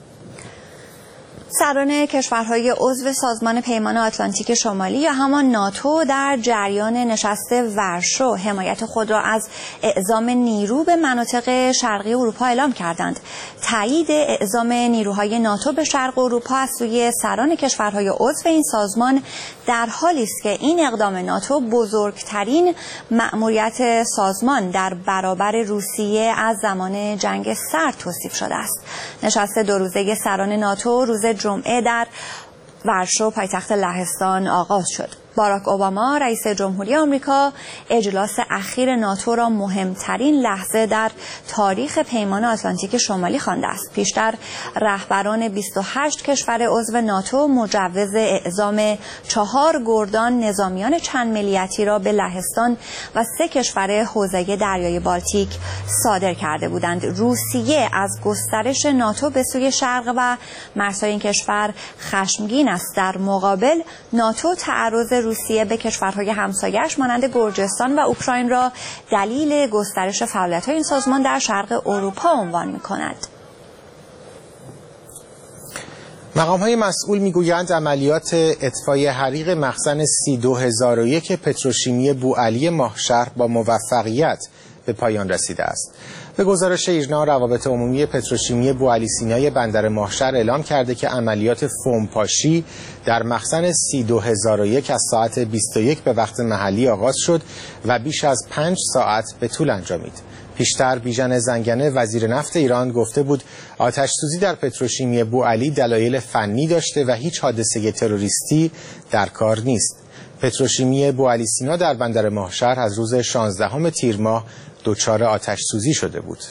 سران کشورهای عضو سازمان پیمان آتلانتیک شمالی یا همان ناتو در جریان نشست ورشو حمایت خود را از اعزام نیرو به مناطق شرقی اروپا اعلام کردند. تایید اعزام نیروهای ناتو به شرق اروپا از سوی سران کشورهای عضو این سازمان در حالی است که این اقدام ناتو بزرگترین مأموریت سازمان در برابر روسیه از زمان جنگ سرد توصیف شده است. نشست دو روزه سران ناتو روز جمعه در ورشو پایتخت لهستان آغاز شد. باراک اوباما رئیس جمهوری آمریکا اجلاس اخیر ناتو را مهمترین لحظه در تاریخ پیمان آتلانتیک شمالی خوانده است. پیشتر رهبران بیست و هشت کشور عضو ناتو مجوز اعزام چهار گردان نظامیان چند ملیتی را به لهستان و سه کشور حوزه دریای بالتیک صادر کرده بودند. روسیه از گسترش ناتو به سوی شرق و مرزهای این کشور خشمگین است. در مقابل ناتو تعرض روسیه به کشورهای همسایه‌اش مانند گرجستان و اوکراین را دلیل گسترش فعالیت‌های این سازمان در شرق اروپا عنوان می‌کند. مقام‌های مسئول می‌گویند عملیات اطفای حریق مخزن سی دو هزار و یک پتروشیمی بوعلی ماهشهر با موفقیت به پایان رسیده است. به گزارش ایرنا، روابط عمومی پتروشیمی بوعلی سینای بندر ماهشهر اعلام کرده که عملیات فومپاشی در مخزن سی دو هزار و یک از ساعت بیست و یک به وقت محلی آغاز شد و بیش از پنج ساعت به طول انجامید. پیشتر بیژن زنگنه وزیر نفت ایران گفته بود آتش سوزی در پتروشیمی بوعلی دلایل فنی داشته و هیچ حادثه تروریستی در کار نیست. پتروشیمی بوعلی سینا در بندر ماهشهر از روز شانزدهم تیر ماه دچار آتش سوزی شده بود.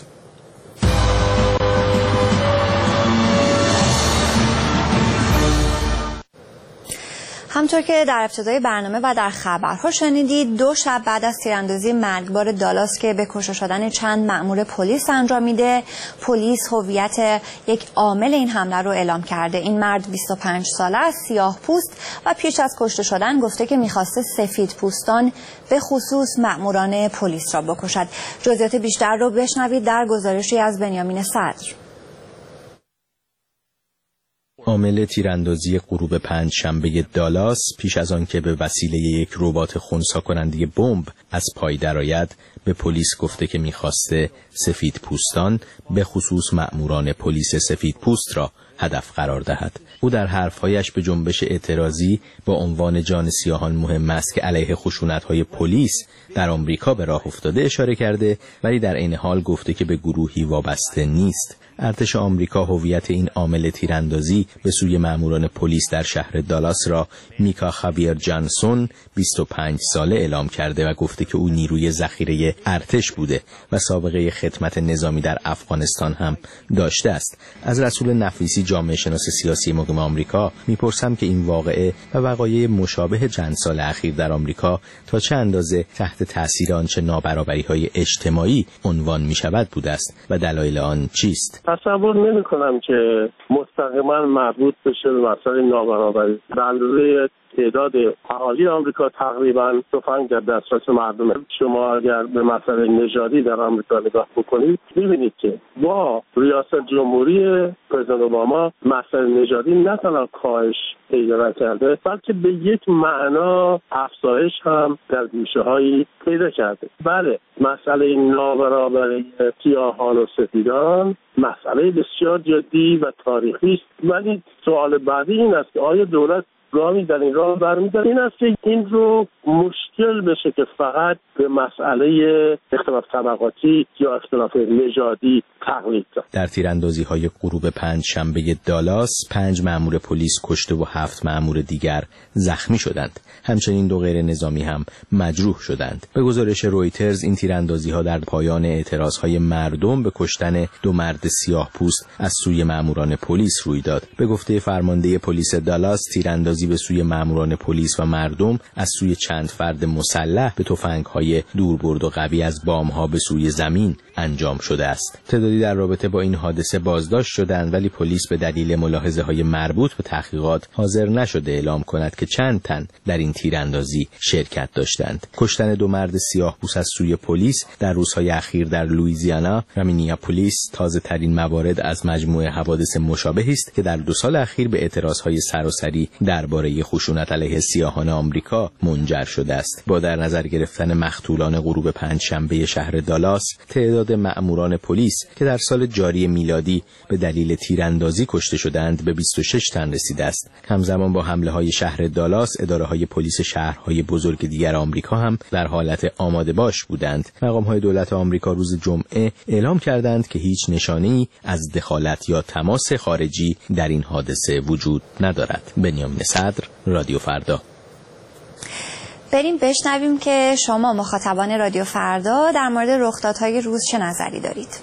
همطور که در ابتدای برنامه و در خبرها شنیدید، دو شب بعد از تیراندازی مرگبار دالاس که به کشته شدن چند مأمور پلیس انجام میده، پلیس هویت یک عامل این حمله رو اعلام کرده. این مرد بیست و پنج ساله است، سیاه پوست و پیش از کشته شدن گفته که میخواسته سفید پوستان به خصوص مأموران پلیس را بکشد. جزئیات بیشتر رو بشنوید در گزارشی از بنیامین صدر. عامل تیراندازی غروب پنج شنبه دالاس پیش از آن که به وسیله یک ربات خنثی کننده بمب از پای درآید به پلیس گفته که می‌خواسته سفید پوستان به خصوص مأموران پلیس سفید پوست را هدف قرار دهد. او در حرفهایش به جنبش اعتراضی با عنوان جان سیاهان مهم است که علیه خشونت‌های پلیس در آمریکا به راه افتاده اشاره کرده، ولی در عین حال گفته که به گروهی وابسته نیست. ارتش آمریکا هویت این عامل تیراندازی به سوی مأموران پلیس در شهر دالاس را میکا خاویر جانسون بیست و پنج ساله اعلام کرده و گفته که او نیروی ذخیره ارتش بوده و سابقه خدمت نظامی در افغانستان هم داشته است. از رسول نفیسی، جامعه شناس سیاسی مقیم آمریکا، میپرسم که این واقعه و وقایع مشابه چند سال اخیر در آمریکا تا چه اندازه تحت تاثیر آنچه نابرابری‌های اجتماعی عنوان می‌شود بوده است و دلایل آن چیست؟ تصور نمی‌کنم که مستقیما مربوط بشه به مسئله نابرابری. به اندازه تعداد اهالی آمریکا تقریبا تفنگ در دسترس مردمه. شما اگر به مسئله نژادی در آمریکا نگاه بکنید ببینید که با ریاست جمهوری پرزیدنت اوباما مسئله نژادی نه تنها کاهش پیدا کرده بلکه به یک معنا افزایش هم در گوشه‌هایی پیدا کرده. بله، مسئله نابرابری سیاهان و سفیدان مسئله بسیار جدی و تاریخی است، ولی سوال بعدی این است که آیا دولت راهی در این راه برمی‌داره؟ این است که این رو مشکل بشه که فقط به مسئله اختلاف طبقاتی یا اختلاف نژادی تقلید کنه. در تیراندازی‌های غروب پنج شنبه دالاس پنج مأمور پلیس کشته و هفت مأمور دیگر زخمی شدند. همچنین دو غیر نظامی هم مجروح شدند. به گزارش رویترز این تیراندازی‌ها در پایان اعتراض‌های مردم به کشتن دو مرد سیاه پوست از سوی مأموران پلیس روی داد. به گفته فرمانده پلیس دالاس، تیراندازی تیراندازی به سوی ماموران پلیس و مردم از سوی چند فرد مسلح به تفنگ‌های دوربرد و قوی از بام‌ها به سوی زمین انجام شده است. تعدادی در رابطه با این حادثه بازداشت شدند، ولی پلیس به دلیل ملاحظه‌های مربوط به تحقیقات حاضر نشده اعلام کند که چند تن در این تیراندازی شرکت داشتند. کشتن دو مرد سیاه‌پوست از سوی پلیس در روزهای اخیر در لوئیزیانا و مینیاپولیس تازه ترین موارد از مجموعه حوادث مشابهی است که در دو سال اخیر به اعتراضهای سراسری درباره خشونت علیه سیاهان آمریکا منجر شده است. با در نظر گرفتن مقتولان غروب پنجشنبه شهر دالاس، تعداد مأموران پلیس که در سال جاری میلادی به دلیل تیراندازی کشته شدند به بیست و شش تن رسیده است. همزمان با حمله های شهر دالاس، اداره‌های پلیس شهرهای بزرگ دیگر آمریکا هم در حالت آماده باش بودند. مقام‌های دولت آمریکا روز جمعه اعلام کردند که هیچ نشانه‌ای از دخالت یا تماس خارجی در این حادثه وجود ندارد. بنیامین صدر، رادیو فردا. بریم بشنویم که شما مخاطبان رادیو فردا در مورد رخدادهای روز چه نظری دارید.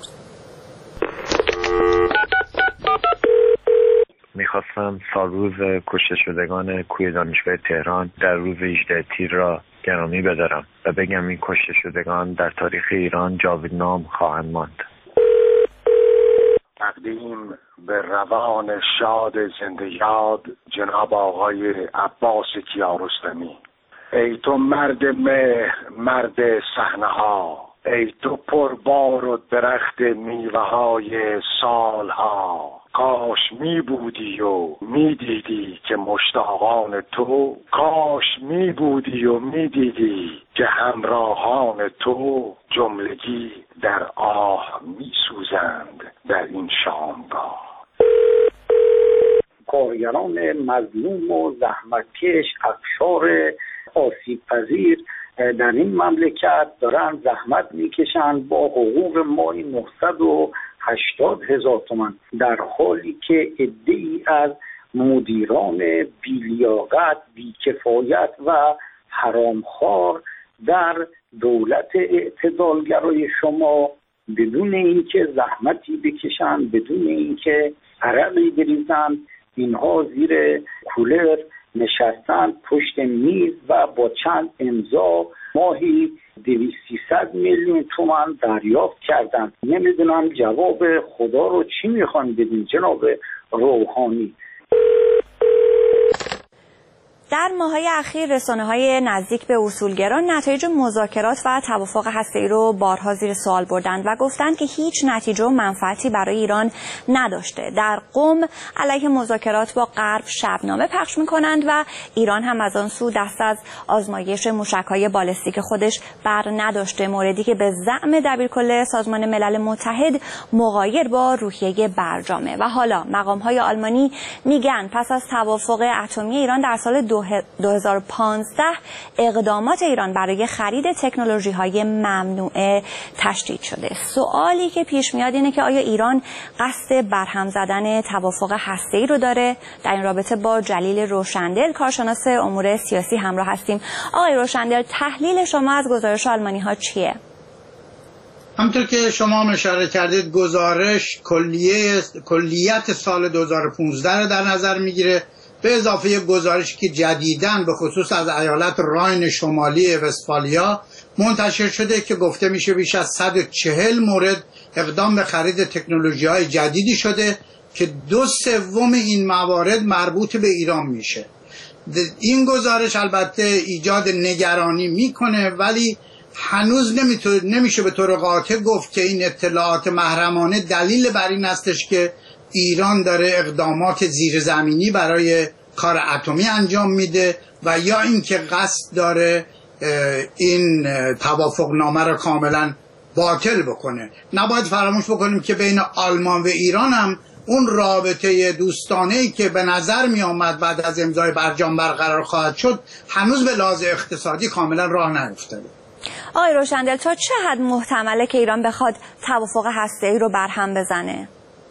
میخواستم سالروز کشته شدگان کوی دانشگاه تهران در روز هجدهم تیر را گرامی بدارم و بگم این کشته شدگان در تاریخ ایران جاودانه خواهند ماند. تقدیم به روان شاد زنده یاد جناب آقای عباس کیارستمی. ای تو مرد مهر، مرد صحنه ها، ای تو پربار و درخت میوه های سالها، کاش می بودی و می دیدی که مشتاقان تو، کاش می بودی و می دیدی که همراهان تو جملگی در آه می سوزند در این شامگاه. کارگران مظلوم و زحمتکش، افشار آسیب پذیر در این مملکت دارن زحمت میکشن با حقوق ماهی نهصد و هشتاد هزار تومان، در حالی که عده‌ای از مدیران بی‌لیاقت، بی‌کفایت و حرامخوار در دولت اعتدالگرای شما بدون اینکه زحمتی بکشن، بدون اینکه عرقی بریزن، اینها زیر کولر نشستن پشت میز و با چند امضا ماهی دویست سیصد میلیون تومان دریافت کردند. نمیدونم جواب خدا رو چی میخوان بدین جناب روحانی. در ماه‌های اخیر رسانه‌های نزدیک به اصولگران نتایج مذاکرات و توافق هسته‌ای رو بارها زیر سوال بردند و گفتند که هیچ نتیجه و منفعتی برای ایران نداشته. در قم علیه مذاکرات با غرب شبنامه پخش می‌کنند و ایران هم از آن سو دست از آزمایش موشک‌های بالستیک خودش بر نداشته، موردی که به زعم دبیرکل سازمان ملل متحد مغایر با روحیه برجامه. و حالا مقام‌های آلمانی میگن پس از توافق اتمی ایران در سال دو هزار و پانزده اقدامات ایران برای خرید تکنولوژی‌های ممنوعه تشدید شده. سوالی که پیش میاد اینه که آیا ایران قصد برهم زدن توافق هسته‌ای رو داره؟ در این رابطه با جلیل روشندل، کارشناس امور سیاسی همراه هستیم. آقای روشندل، تحلیل شما از گزارش آلمانی‌ها چیه؟ همونطور که شما هم اشاره کردید، گزارش کلیه کلیت سال دو هزار و پانزده رو در نظر میگیره، به اضافه گزارشی که جدیداً به خصوص از ایالت راین شمالی وستفالیا منتشر شده که گفته میشه بیش از صد و چهل مورد اقدام به خرید تکنولوژی‌های جدیدی شده که دو سوم این موارد مربوط به ایران میشه. این گزارش البته ایجاد نگرانی میکنه، ولی هنوز نمیشه به طور قاطع گفت که این اطلاعات محرمانه دلیل بر این هستش که ایران داره اقدامات زیرزمینی برای کار اتمی انجام میده و یا اینکه قصد داره این توافق نامه را کاملا باطل بکنه. نباید فراموش بکنیم که بین آلمان و ایران هم اون رابطه دوستانه‌ای که به نظر می آمد بعد از امضای برجام برقرار خواهد شد هنوز به لحاظ اقتصادی کاملا راه نیفتاده. آقای روشندل، تا چه حد محتمله که ایران بخواد توافق هسته‌ای رو برهم بزنه؟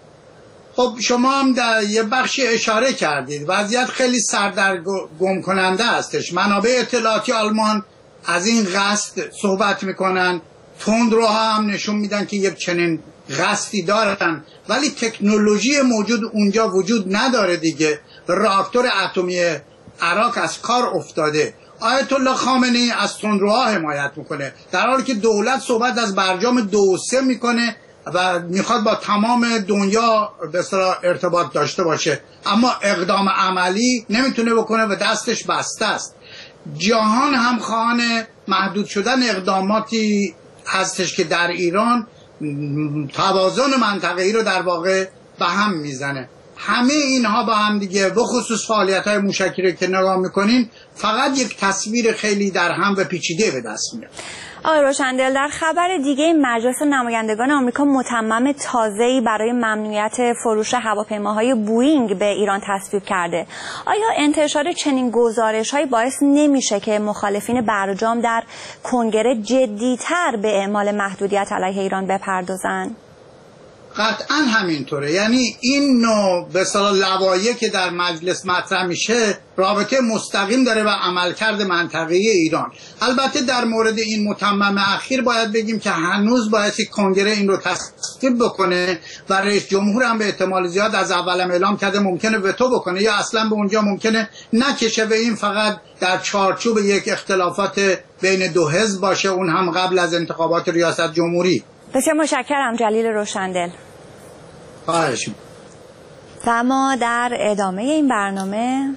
خب شما هم در یه بخشی اشاره کردید، وضعیت خیلی سردرگم کننده هستش. منابع اطلاعاتی آلمان از این قصد صحبت میکنن، تندروها هم نشون میدن که یک چنین قصدی دارن، ولی تکنولوژی موجود اونجا وجود نداره دیگه. راکتور اتمی عراق از کار افتاده. آیت الله خامنه‌ای از تندروها حمایت میکنه، در حالی که دولت صحبت از برجام دو و سه میکنه و میخواد با تمام دنیا به اصطلاح ارتباط داشته باشه، اما اقدام عملی نمیتونه بکنه و دستش بسته است. جهان هم خواهان محدود شدن اقداماتی هستش که در ایران توازن منطقه‌ای رو در واقع به هم میزنه. همه اینها با هم دیگه به خصوص فعالیت‌های موشکی رو که نگاه میکنین فقط یک تصویر خیلی در هم و پیچیده به دست میاد. آقای روشندل، در خبر دیگه مجلس نمایندگان آمریکا متمم تازه‌ای برای ممنوعیت فروش هواپیماهای بوئینگ به ایران تصویب کرده. آیا انتشار چنین گزارش‌هایی باعث نمیشه که مخالفین برجام در کنگره جدی‌تر به اعمال محدودیت علیه ایران بپردازند؟ قطعا همینطوره. یعنی این نوع به اصطلاح لوایح که در مجلس مطرح میشه رابطه مستقیم داره با عملکرد منطقه‌ای ایران. البته در مورد این متمم اخیر باید بگیم که هنوز باید کنگره این رو تصویب بکنه و رئیس جمهور هم به احتمال زیاد از اولم اعلام کرده ممکنه وتو بکنه یا اصلا به اونجا ممکنه نکشه و این فقط در چارچوب یک اختلافات بین دو حزب باشه، اون هم قبل از انتخابات ریاست جمهوری. بسیار متشکرم جلیل روشندل. خواهش. و ما در ادامه این برنامه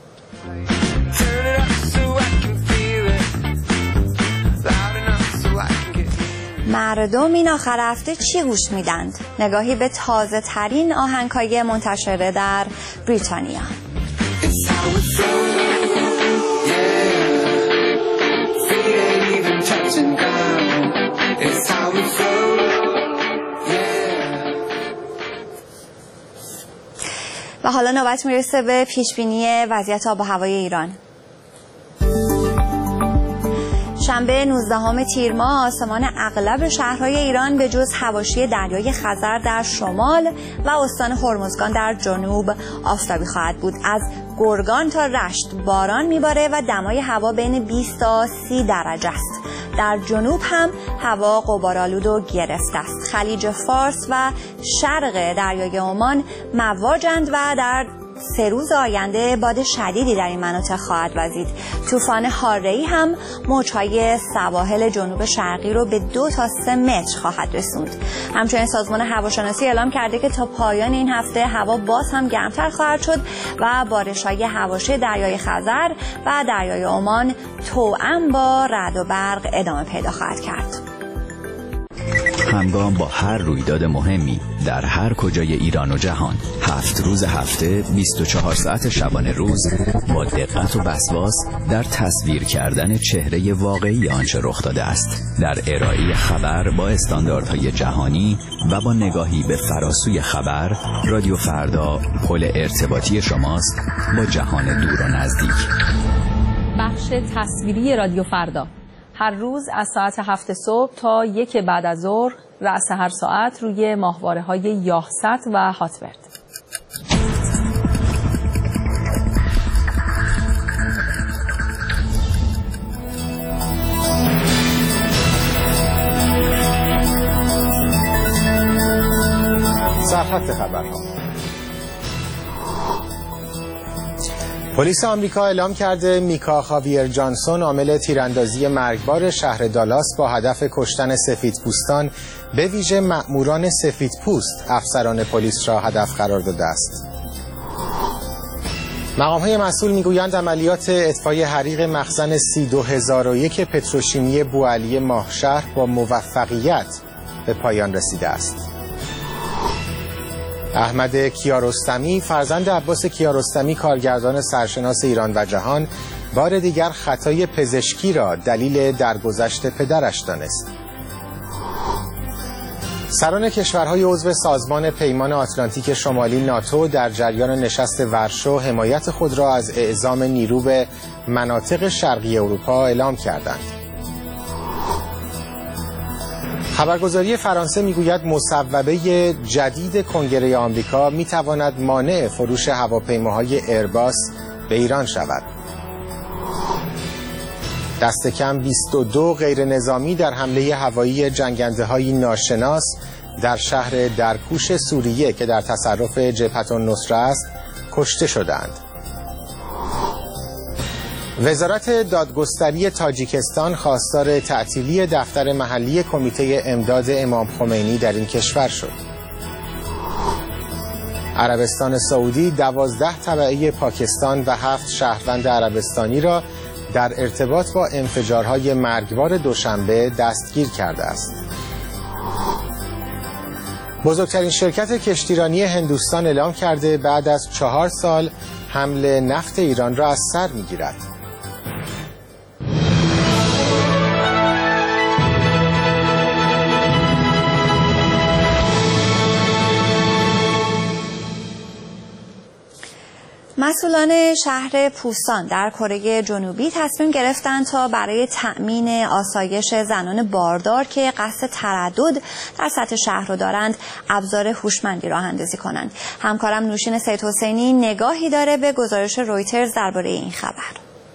مردم این آخر هفته چی گوش میدند؟ نگاهی به تازه ترین آهنگ‌های منتشره در بریتانیا. و حالا نوبت میرسه به پیشبینی وضعیت آب و هوای ایران. شنبه نوزدهم تیر ماه آسمان اغلب شهرهای ایران به جز حواشی دریای خزر در شمال و استان هرمزگان در جنوب آفتابی خواهد بود. از گرگان تا رشت باران میباره و دمای هوا بین بیست تا سی درجه است. در جنوب هم هوا غبارآلود و گرفته است. خلیج فارس و شرق دریای عمان مواجند و در سه روز آینده باد شدیدی در این مناطق خواهد وزید. طوفان هاره‌ای هم موج‌های سواحل جنوب شرقی رو به دو تا سه متر خواهد رسوند. همچنین سازمان هواشناسی اعلام کرده که تا پایان این هفته هوا باز هم گرمتر خواهد شد و بارش‌های حواشی دریای خزر و دریای عمان توأم با رعد و برق ادامه پیدا خواهد کرد. همگام با هر رویداد مهمی در هر کجای ایران و جهان، هفت روز هفته، بیست و چهار ساعت شبانه روز، با دقت و وسواس در تصویر کردن چهره واقعی آنچه رخ داده است، در ارائه خبر با استانداردهای جهانی و با نگاهی به فراسوی خبر، رادیو فردا پل ارتباطی شماست با جهان دور و نزدیک. بخش تصویری رادیو فردا هر روز از ساعت هفت صبح تا یک بعد از ظهر، رأس هر ساعت روی ماهواره‌های یاهصد و هاتبرد. سرخط خبرها. پلیس آمریکا اعلام کرده میکا خاویر جانسون عامل تیراندازی مرگبار شهر دالاس با هدف کشتن سفیدپوستان به ویژه مأموران سفیدپوست افسران پلیس را هدف قرار داده است. مقام‌های مسئول میگویند عملیات اطفای حریق مخزن سی دو هزار و یک پتروشیمی بوعلی ماهشهر با موفقیت به پایان رسیده است. احمد کیارستمی فرزند عباس کیارستمی کارگردان سرشناس ایران و جهان بار دیگر خطای پزشکی را دلیل درگذشت پدرش دانست. سران کشورهای عضو سازمان پیمان آتلانتیک شمالی ناتو در جریان نشست ورشو حمایت خود را از اعزام نیرو به مناطق شرقی اروپا اعلام کردند. خبرگزاری فرانسه میگوید مصوبه جدید کنگره آمریکا میتواند مانع فروش هواپیماهای ایرباس به ایران شود. دست کم بیست و دو غیر نظامی در حمله هوایی جنگنده‌های ناشناس در شهر درکوش سوریه که در تصرف جبهة النصره است کشته شدند. وزارت دادگستری تاجیکستان خواستار تعطیلی دفتر محلی کمیته امداد امام خمینی در این کشور شد. عربستان سعودی دوازده تبعه پاکستان و هفت شهروند عربستانی را در ارتباط با انفجارهای مرگبار دوشنبه دستگیر کرده است. بزرگترین شرکت کشتیرانی هندوستان اعلام کرده بعد از چهار سال حمل نفت ایران را از سر می‌گیرد. مسئولان شهر پوسان در کره جنوبی تصمیم گرفتند تا برای تأمین آسایش زنان باردار که قصد تردد در سطح شهر را دارند ابزار هوشمندی راه اندازی کنند. همکارم نوشین سید حسینی نگاهی داره به گزارش رویترز درباره این خبر.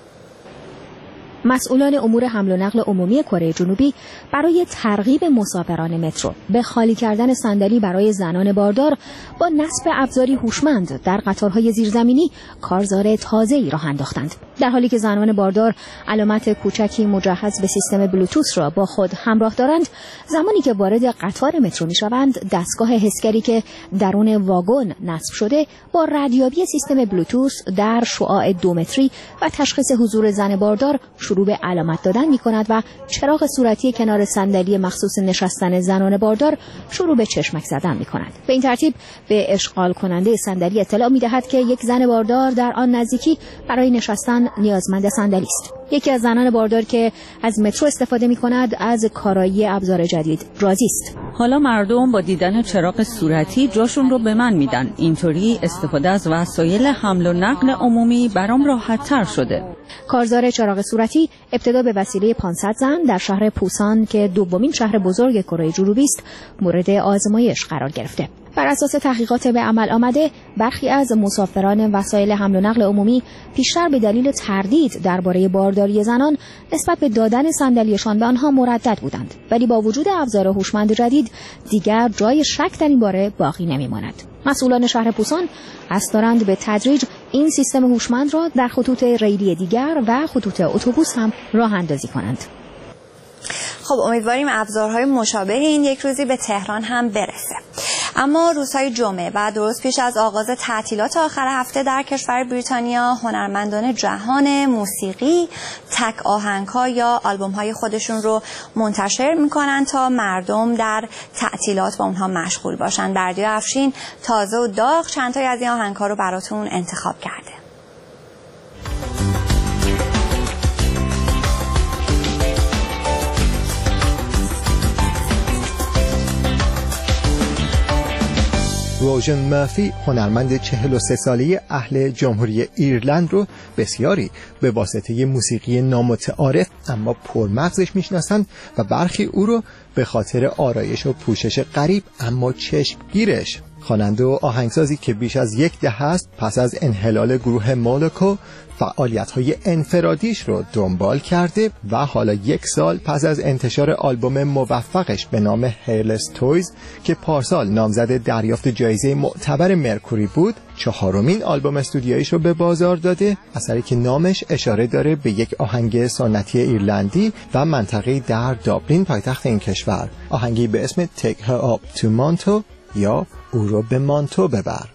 مسئولان امور حمل و نقل عمومی کره جنوبی برای ترغیب مسافران مترو به خالی کردن صندلی برای زنان باردار با نصب ابزاری هوشمند در قطارهای زیرزمینی کارزار تازه‌ای راه انداختند. در حالی که زنان باردار علامت کوچکی مجهز به سیستم بلوتوث را با خود همراه دارند، زمانی که وارد قطار مترو می‌شوند، دستگاه حسگری که درون واگن نصب شده با ردیابی سیستم بلوتوث در شعاع دو متری و تشخیص حضور زن باردار شروع به علامت دادن می‌کند و چراغ صورتی کنار صندلی مخصوص نشستن زنان باردار شروع به چشمک زدن می‌کند. به این ترتیب به اشغال کننده صندلی اطلاع می‌دهد که یک زن باردار در آن نزدیکی برای نشستن نیازمند صندلی است. یکی از زنان باردار که از مترو استفاده می‌کند از کارایی ابزار جدید راضی است. حالا مردم با دیدن چراغ صورتی جاشون رو به من میدن. اینطوری استفاده از وسایل حمل و نقل عمومی برام راحت‌تر شده. کارزار چراغ صورتی ابتدا به وسیله پانصد زن در شهر پوسان که دومین شهر بزرگ کره جنوبی است مورد آزمایش قرار گرفته. بر اساس تحقیقات به عمل آمده، برخی از مسافران وسایل حمل و نقل عمومی پیشتر به دلیل تردید درباره بارداری زنان نسبت به دادن صندلیشان به آنها مردد بودند، ولی با وجود ابزار هوشمند جدید دیگر جای شک در این باره باقی نمی‌ماند. مسئولان شهر پوسان قصد دارند به تدریج این سیستم هوشمند را در خطوط ریلی دیگر و خطوط اتوبوس هم راه اندازی کنند. خب امیدواریم ابزارهای مشابه این یک روزی به تهران هم برسه. اما روزهای جمعه و درست پیش از آغاز تعطیلات آخر هفته در کشور بریتانیا، هنرمندان جهان موسیقی تک آهنگ‌ها یا آلبوم‌های خودشون رو منتشر می‌کنن تا مردم در تعطیلات با اونها مشغول باشن. بردیا افشین تازه و داغ چند تایی از این آهنگ‌ها رو براتون انتخاب کرده. روژن مرفی، هنرمند چهل و سه ساله اهل جمهوری ایرلند رو بسیاری به واسطه موسیقی نامتعارف اما پرمغزش میشناسند و برخی او رو به خاطر آرایش و پوشش غریب اما چشمگیرش. خواننده و آهنگسازی که بیش از یک دهه است پس از انحلال گروه مولوکو فعالیت‌های انفرادیش رو دنبال کرده و حالا یک سال پس از انتشار آلبوم موفقش به نام هیرلس تویز که پارسال نامزد دریافت جایزه معتبر مرکوری بود، چهارمین آلبوم استودیویش رو به بازار داده، اثری که نامش اشاره داره به یک آهنگ سنتی ایرلندی و منطقه‌ای در دابلین پایتخت این کشور، آهنگی به اسم Take Her Up to Monto یا او رو به مانتو ببر.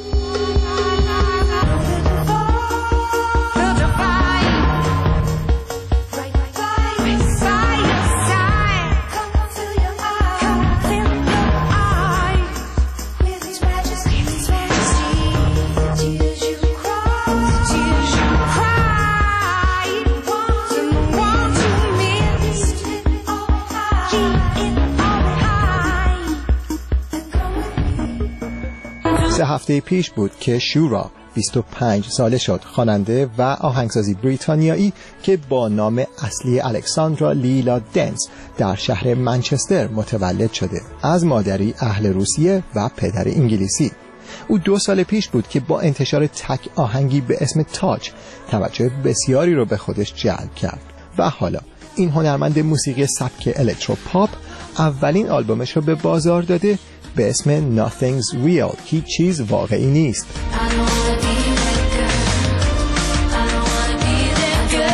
سه هفته پیش بود که شورا بیست و پنج ساله شد، خواننده و آهنگسازی بریتانیایی که با نام اصلی الکساندرا لیلا دنس در شهر منچستر متولد شده، از مادری اهل روسیه و پدر انگلیسی. او دو سال پیش بود که با انتشار تک آهنگی به اسم تاج توجه بسیاری رو به خودش جلب کرد و حالا این هنرمند موسیقی سبک الکترو پاپ اولین آلبومش رو به بازار داده به اسم Nothing's Real، هیچ چیز واقعی نیست.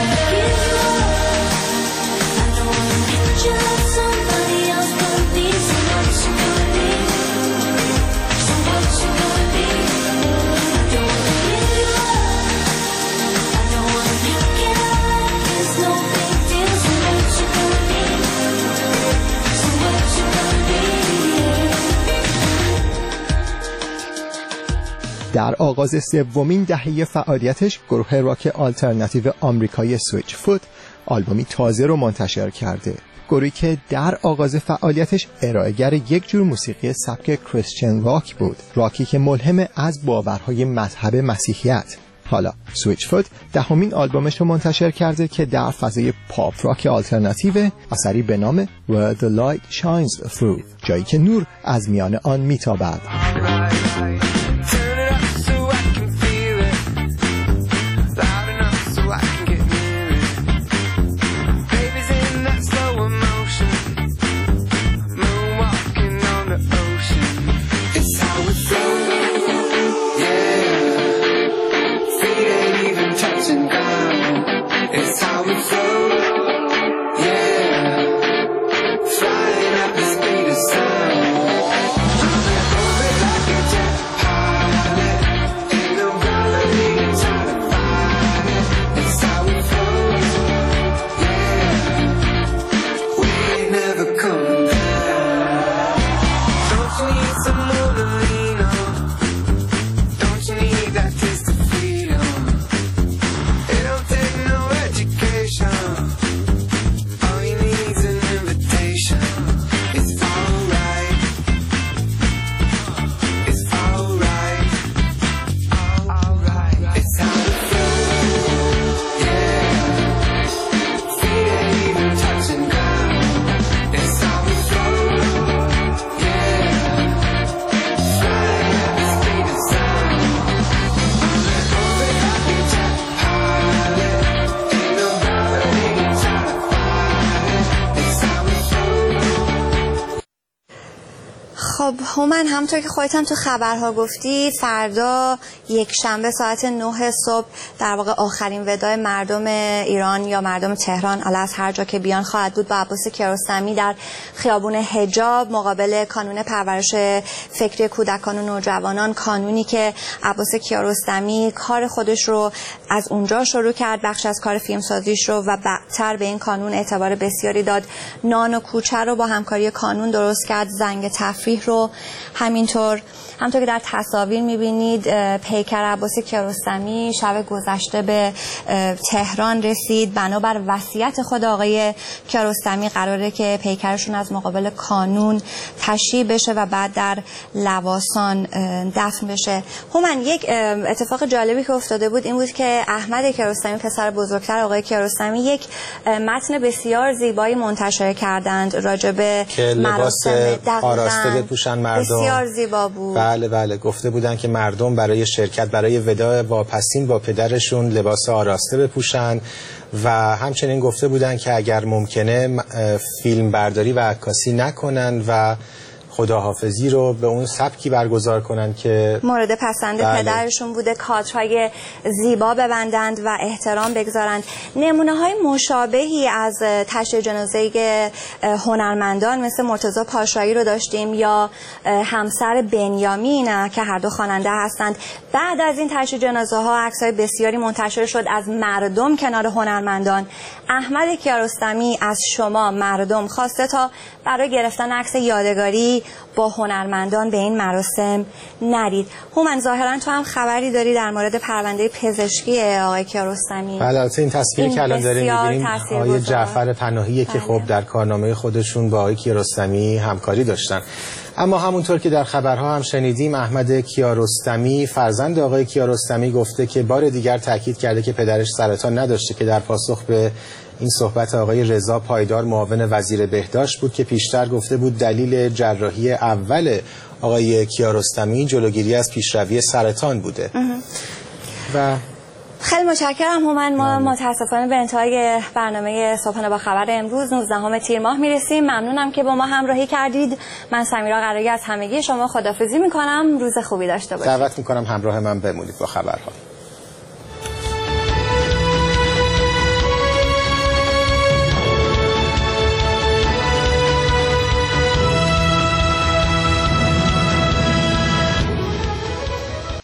در آغاز سومین دهه فعالیتش گروه راک آلترناتیو آمریکایی سویچ فوت آلبومی تازه رو منتشر کرده. گروهی که در آغاز فعالیتش ارائه‌گر یک جور موسیقی سبک کریستین راک بود، راکی که ملهم از باورهای مذهب مسیحیت. حالا سویچ فوت دهمین آلبومش رو منتشر کرده که در فضای پاپ راک آلترناتیو، اثری به نام Where the Light Shines Through، جایی که نور از میان آن میتابد. خب هومن، همونطور که خودت هم تو خبرها گفتی، فردا یک شنبه ساعت نه صبح در واقع آخرین وداع مردم ایران یا مردم تهران، حالا از هر جا که بیان، خواهد بود با عباس کیارستمی در خیابون حجاب مقابل کانون پرورش فکری کودکان و نوجوانان، کانونی که عباس کیارستمی کار خودش رو از اونجا شروع کرد، بخش از کار فیلمسازیش رو، و بعدتر به این کانون اعتبار بسیاری داد. نان و کوچه رو با همکاری کانون درست کرد، زنگ تفریح رو همینطور. همونطور که در تصاویر میبینید، پیکر عباس کیارستمی شب گذشته به تهران رسید. بنابر وصیت خود آقای کیارستمی قراره که پیکرشون از مقابل کانون تشییع بشه و بعد در لواسان دفن بشه. هومن، یک اتفاق جالبی که افتاده بود این بود که احمد کیارستمی، پسر بزرگتر آقای کیارستمی، یک متن بسیار زیبایی منتشر کردند راجع به لباس آراسته بپوشن مردم. بسیار زیبا بود. بله بله، گفته بودن که مردم برای شرکت، برای وداع واپسین با پدرشون لباس آراسته بپوشن و همچنین گفته بودن که اگر ممکنه فیلم برداری و عکاسی نکنن و خداحافظی رو به اون سبکی برگزار کنن که مورد پسند بله. پدرشون بوده. کادرهای زیبا ببندند و احترام بگذارند. نمونه های مشابهی از تشییع جنازه هنرمندان مثل مرتضی پاشایی رو داشتیم یا همسر بنیامین که هر دو خواننده هستند. بعد از این تشییع جنازه ها عکس‌های بسیاری منتشر شد از مردم کنار هنرمندان. احمد کیارستمی از شما مردم خواسته تا برای گرفتن عکس یادگاری با هنرمندان به این مراسم نرید. هومن، ظاهرا تو هم خبری داری در مورد پرونده پزشکی آقای کیارستمی. بله، البته این تصویری که الان داریم می‌بینیم آقای جعفر پناهیه که خب در کارنامه خودشون با آقای کیارستمی همکاری داشتن. اما همونطور که در خبرها هم شنیدیم، احمد کیارستمی فرزند آقای کیارستمی گفته که بار دیگر تاکید کرده که پدرش سرطان نداشته، که در پاسخ به این صحبت آقای رضا پایدار معاون وزیر بهداشت بود که پیشتر گفته بود دلیل جراحی اول آقای کیارستمی جلوگیری از پیشروی سرطان بوده. و خیلی متشکرم هومن. ما متاسفانه به انتهای برنامه صبحانه با خبر امروز نوزدهم تیر ماه میرسیم. ممنونم که با ما همراهی کردید. من سمیرا قرایی از همگی شما خداحافظی میکنم. روز خوبی داشته باشید. دعوت میکنم همراه من بمونید با خبرها.